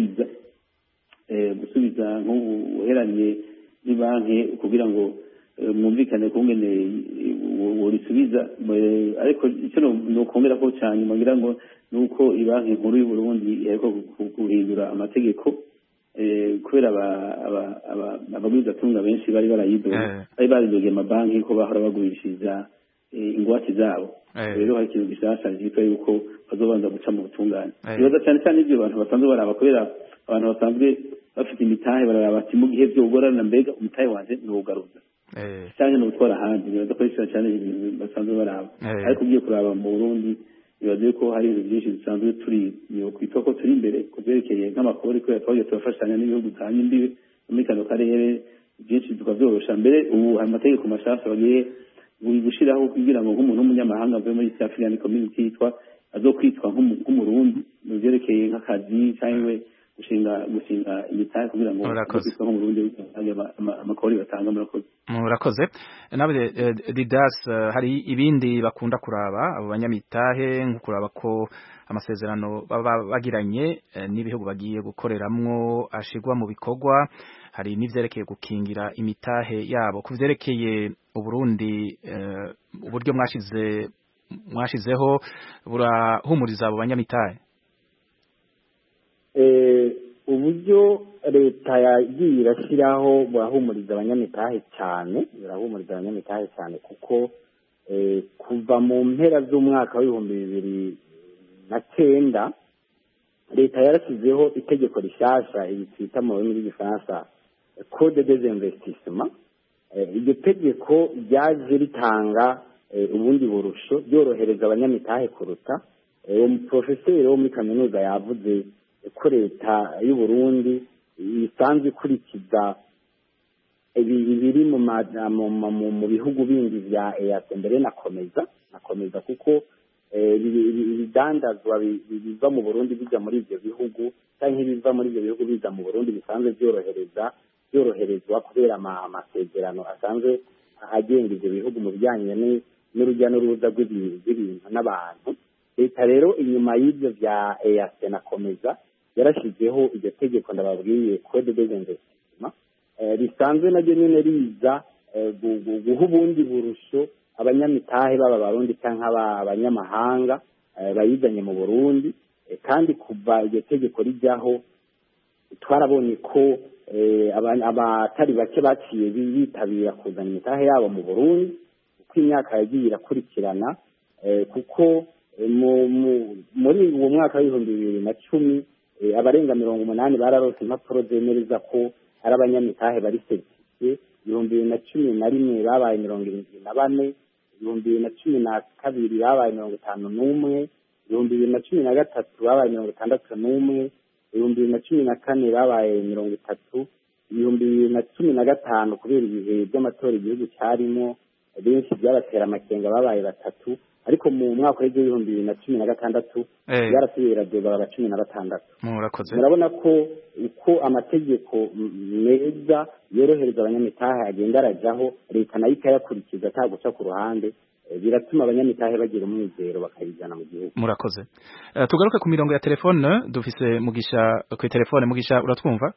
gusubiza nk'ubuheranye n'ibanki kugira ngo mwumvikane kungene urisubiza. Ariko icyo nokongera ko cyane ngira ngo nuko ibanki nkuru y'u Burundi yariko guhindura amategeko kubera abagwizatunga benshi bari baridogeye amabanki ko bahora bagurishiriza ingwate zabo. Rero hari ikintu gishasha cyitwa yuko bazobanza guca mu butungane. Bibaza cyane ibyo abantu basanzwe baraba, kubera abantu basanzwe bafite imitahe baraba ati mu gihe byo ugorana mbega umutahe wanje n'ugaruza cyane no gutwara ahandi. Bibaza ko cyane ibintu basanzwe baraba. Ariko ugiye kuraba mu Burundi bibaza ko hari ibintu byinshi bisanzwe turi kwitwa ko turi imbere ku byerekeye nk'amakori, kubera twagiye turafashanya n'ibihugu duhanye imbibe muri kano karere, byinshi tukavyorosha. Mbere ubu hari amategeko mashasha bagiye gushiraho kugira ngo nk'umuntu w'umunyamahanga avuye muri East African Community yitwa azokwitwa nk'umurundi mu byerekeye nk'akazi cyangwa gushinga imitahe kugira ngo azokwitwa nk'umurundi amakori batanga murakoze nawe Didas hari ibindi bakunda kuraba abo banyamitahe nko kuraba ko amasezerano baba bagiranye n'ibihugu bagiye gukoreramwo ashigwa mu bikorwa hari n'ivyerekeye gukingira imitahe yabo kuvyerekeye Uburundi uburyo mwashizeho burahumuriza abo banyamitahe uburyo leta yagiye irashyiraho burahumuriza abanyamitahe cyane kuko kuva mu mpera z'umwaka w'ibihumbi 2009 leta yarashyizeho itegeko rishasha iri twita mu rurimi rw'igifaransa code des investissements iryo tegeko ryaje ritanga ubundi burusho byorohereza abanyamitahe kuruta uwo muprofeseri wo muri kaminuza yavuze ko leta y'u Burundi isanzwe ikurikiza ibiri mu bihugu bindi vya EAC mbere nakomeza kuko ibidandazwa biva mu Burundi bija muri ivyo bihugu cyangwa ibiva muri ivyo bihugu biza mu Burundi bisanzwe byoroherezwa kubera amasezerano asanzwe agenga ivyo bihugu mu bijyanye n'urujya n'uruza rw'ibintu n'abantu leta rero inyuma y'ivyo vya EAC nakomeza yarashizeho iryo tegeko ndababwiye code des investissements risanzwe naryo nyene riza guha ubundi burusho abanyamitahe baba barundi cyangwa abanyamahanga bayizanye mu Burundi kandi kuva iryo tegeko rijyaho twarabonye ko abatari bake baciye bitabira kuzana imitahe yabo mu Burundi uko imyaka yagiye irakurikirana kuko muri uwo mwaka w'ibihumbi 2010 abarenga 80 bararose impapuro zemereza ko ari abanyamitahe bari certifié 2011 babaye 74 2012 babaye 51 2013 babaye 61 2014 babaye 30 2015 kubera ibihe by'amatora igihugu cyarimo benshi byabatera amakenga babaye 3 ariko mu mwaka w'ibihumbi 2016 yarasubira baba 16 murabona ko uko amategeko meza yorohereza abanyamitahe agenda arajaho leta nayo ikayakurikiza ataguca ku ruhande biratuma abanyamitahe bagira umwizero bakayijana mu gihugu murakoze tugaruke ku mirongo ya telefone dufise Mugisha ku telefone Mugisha uratwumva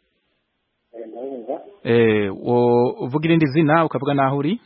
uvuga irindi zina ukavuga naho uri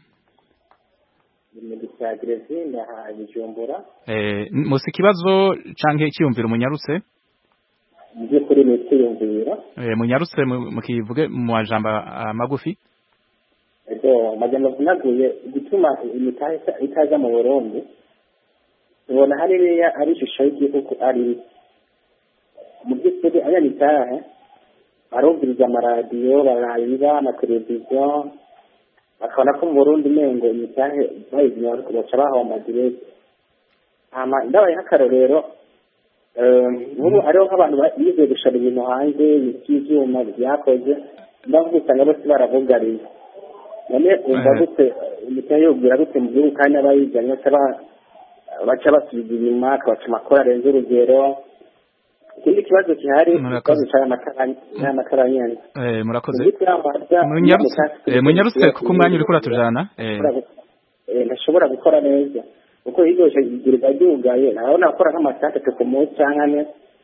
musi kibazo canke ikiyumvira umunyarutse nje kuri n'ikiyumvira munyarutse mukivuge mu majambo magufi majambo naguye gituma imitahe itaza mu Burundi ubona hariya ari ishusho y'igihugu ari mu by'ukuri abanyamitahe barumviriza amaradiyo bararaba amateleviziyo bakabona ko mu Burundi mengo imitahe bayizinya baca bahomba direct ndabaye nk'akarorero ubu hariho nk'abantu bize gushara ibintu hanze ibyuma byakoze ndavuga usanga bose baravugariye none umva gute imitahe yobwira gute mu gihugu kandi abayizanye baca basubiza inyuma akabaca amakora arenze urugero ikindi kibazo gihari ikibazo cy'amakara nyene murakoze munyarutse kuko umwanya uriko uratujana ntashobora gukora neza kuko igoshe igirwa ryugaye nabona akora nk'amasaka ku munsi cyangwa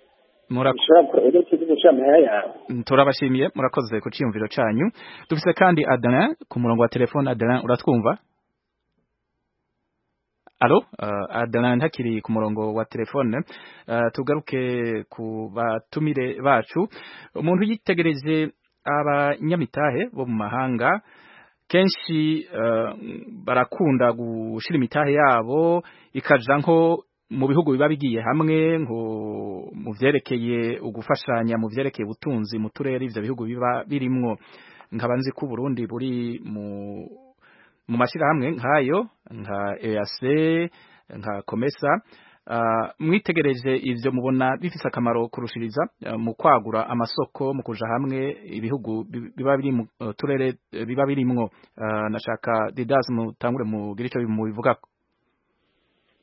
turabashimiye murakoze ku ciyumviro canyu dufise kandi Adrien ku murongo wa telefone Adrien uratwumva Alo Adrien ntakiri ku murongo wa telefone tugaruke ku batumire bacu umuntu yitegereje abanyamitahe bo mu mahanga kenshi barakunda gushira imitahe yabo ikaja nko mu bihugu biba bigiye hamwe ngo mu vyerekeye ugufashanya mu vyerekeye ubutunzi mu turere ivyo bihugu biba birimwo nkabanzi ku Burundi buri mu mashirahamwe nkayo nka EAC nka Komesa mwitegereje ivyo mubona bifise akamaro kurushiriza mu kwagura amasoko mu kuja hamwe ibihugu biba biri mu turere biba birimwo nashaka Didas mutangure mu girico bimuvugako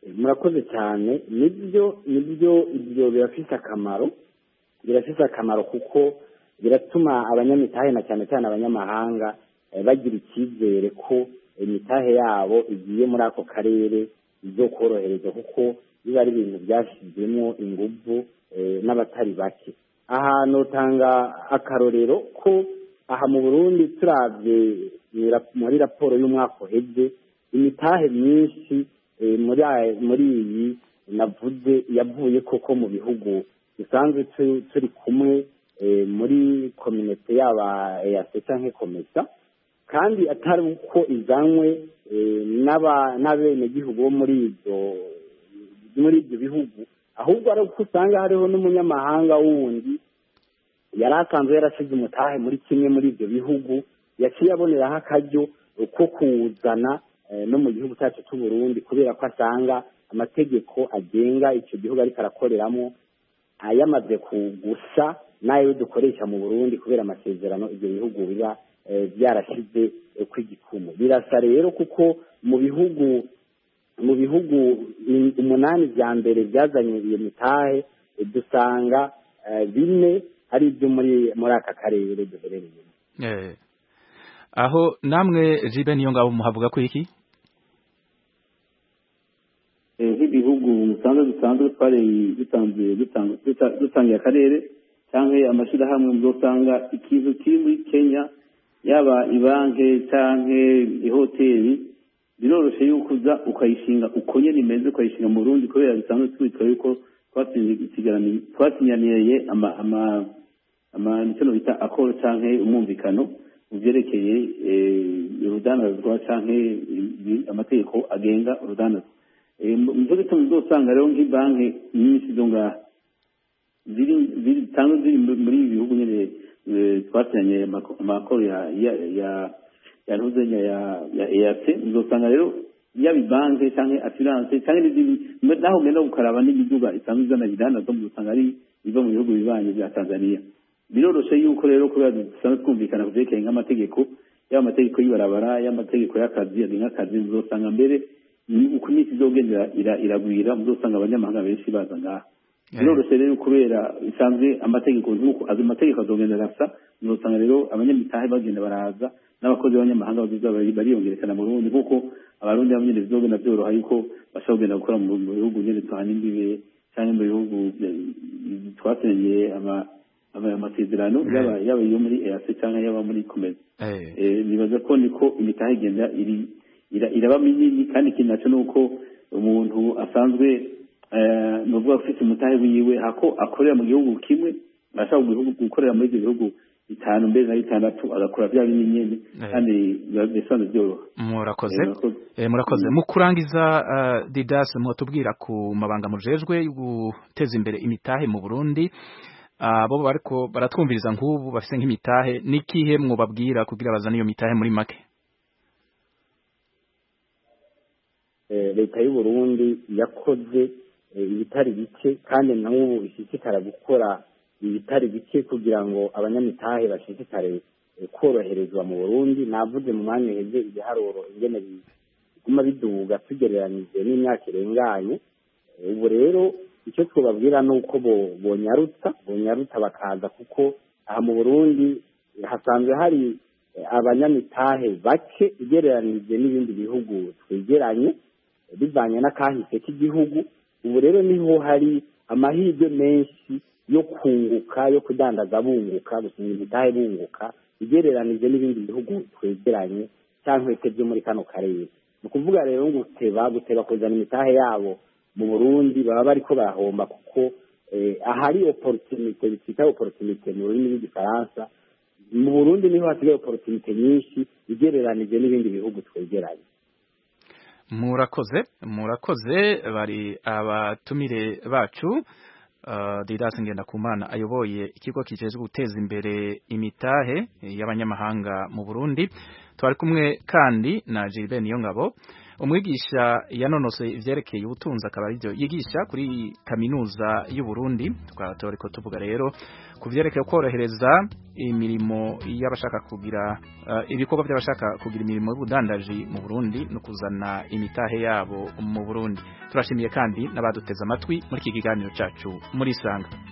murakoze cyane. Nibyo ibyo birafite akamaro kuko biratuma abanyamitahe na cyane cyane abanyamahanga bagira icyizere ko imitahe yabo igiye muri ako karere izo korohereza, kuko biba ari ibintu byashyizwemo ingufu n'abatari bake. Ahantu utanga akarorero ko aha mu Burundi turabye muri raporo y'umwaka uheze, imitahe myinshi muri iyi navuze yavuye koko mu bihugu dusanzwe turi kumwe muri community yaba yaseta nk'ekomesa, kandi atari uko izanywe n'abenegihugu bo muri ibyo bihugu, ahubwo ari uko usanga hariho n'umunyamahanga wundi yari asanzwe yarasize umutahe muri kimwe muri ibyo bihugu, yaciye aboneraho akaryo ko kuwuzana no mu gihugu cyacu cy'u Burundi, kubera ko asanga amategeko agenga icyo gihugu ariko arakoreramo ayamaze kugusa n'ayo dukoresha mu Burundi, kubera amasezerano ibyo bihugu biba byarashyize kw'igikumu. Birasa rero kuko mu bihugu 8 bya mbere byazanye iyo mitahe, dusanga 4 ari ibyo muri aka karere duherereyemo. Aho namwe Jibe niyo ngabo muhavuga ko iki? Nk'ibihugu dusanzwe twari dutangiye akarere cyangwa amashyirahamwe muzosanga ikintu kiri muri Kenya, yaba ibanke cyangwa ihoteli, biroroshye yuko uza ukayishinga uko nyene imeze, ukayishinga mu Burundi, kubera bisanzwe twitwa yuko twasinyaniye nicyo bita akoro canke umwumvikano mu vyerekeye urudanazwa canke amategeko agenga urudanazwa. Muvyo gituma uzosanga rero nk'ibanke nyinshi zo ngaha ziri muri ibi bihugu nyene twasinyanye amakoro ya ntuzenya ya EAC, uzosanga rero yaba ibanke canke assurance canke n'izindi, naho ugenda gukaraba n'imiduga isanzwe izana idanazwa uzosanga ari iva mu bihugu bibanye bya Tanzania. Biroroshe yuko rero kubera dusanzwe twumvikana kuvyerekeye nk'amategeko, yaba amategeko y'ibarabara, y'amategeko y'akazi, agenga akazi, uzosanga mbere uko iminsi izogendera iragwira, muzosanga abanyamahanga benshi baza ngaha. Biroroshe rero kubera isanzwe amategeko nk'uko amategeko azogenda arasa, muzosanga rero abanyamitahe bagenda baraza, n'abakozi b'abanyamahanga bariyongerekana mu Burundi, kuko abarundi bamwe bizogenda byoroha yuko bashobora kugenda gukora mu bihugu nyene tuhana imbibe cyangwa mu bihugu twasenyeye amasezerano yaba iyo muri EAC cyangwa yaba muri Komeza. Nibaza ko niko imitahe igenda iraba minini, kandi ikintu naco nuko umuntu asanzwe nuvuga ufite umutahe wiwe hako akorera mu gihugu kimwe, ashaka gukorera muri ibyo bihugu 5 mbere na 6 agakora bya binyenyene, kandi bisanzwe byoroha. Murakoze mu kurangiza Didas, mutubwira ku mabanga mujejwe guteza imbere imitahe mu Burundi, abo bariko baratwumviriza nk'ubu bafise nk'imitahe, nikihe mwobabwira kugira bazane iyo mitahe muri make? Leta y'u Burundi yakoze ibitari bike, kandi n'ubu ishishikara gukora ibitari bike kugira ngo abanyamitahe bashishikare koroherezwa mu Burundi. Navuze mu mwanya uheze ibiharuro ingene biguma biduga tugereranije n'imyaka irenganye. Ubu rero icyo twababwira ni uko bonyarutsa bakaza, kuko aha mu Burundi hasanzwe hari abanyamitahe bake ugereranije n'ibindi bihugu twegeranye, bivanye n'akahise k'igihugu. Ubu rero niho hari amahirwe menshi yo kunguka, yo kudandaza bunguka, gusinya imitahe bunguka, ugereranije n'ibindi bihugu twegeranye cyangwa byo muri kano karere. Ni ukuvuga rero guteba kuzana imitahe yabo mu Burundi baba bariko barahomba, kuko ahari opportunité, bita opportunité mu rurimi rw'igifaransa, mu Burundi niho hasigaye opportunité nyinshi ugereranije n'ibindi bihugu twegeranye. Murakoze bari abatumire bacu. Didas Ngendakumana ayoboye ikigo kijejwe guteza imbere imitahe y'abanyamahanga mu Burundi. Twari kumwe kandi na Gilbert Niyongabo, umwigisha yanonose ivyerekeye ubutunzi akaba arivyo yigisha kuri kaminuza y'u Burundi. Tukaba turiko tuvuga rero ku vyerekeye korohereza imirimo y'abashaka kugira ibikorwa by'abashaka kugira imirimo y'ubudandaji mu Burundi no kuzana imitahe yabo mu Burundi. Turashimiye kandi n'abaduteza amatwi muri iki kiganiro cacu muri Sanga.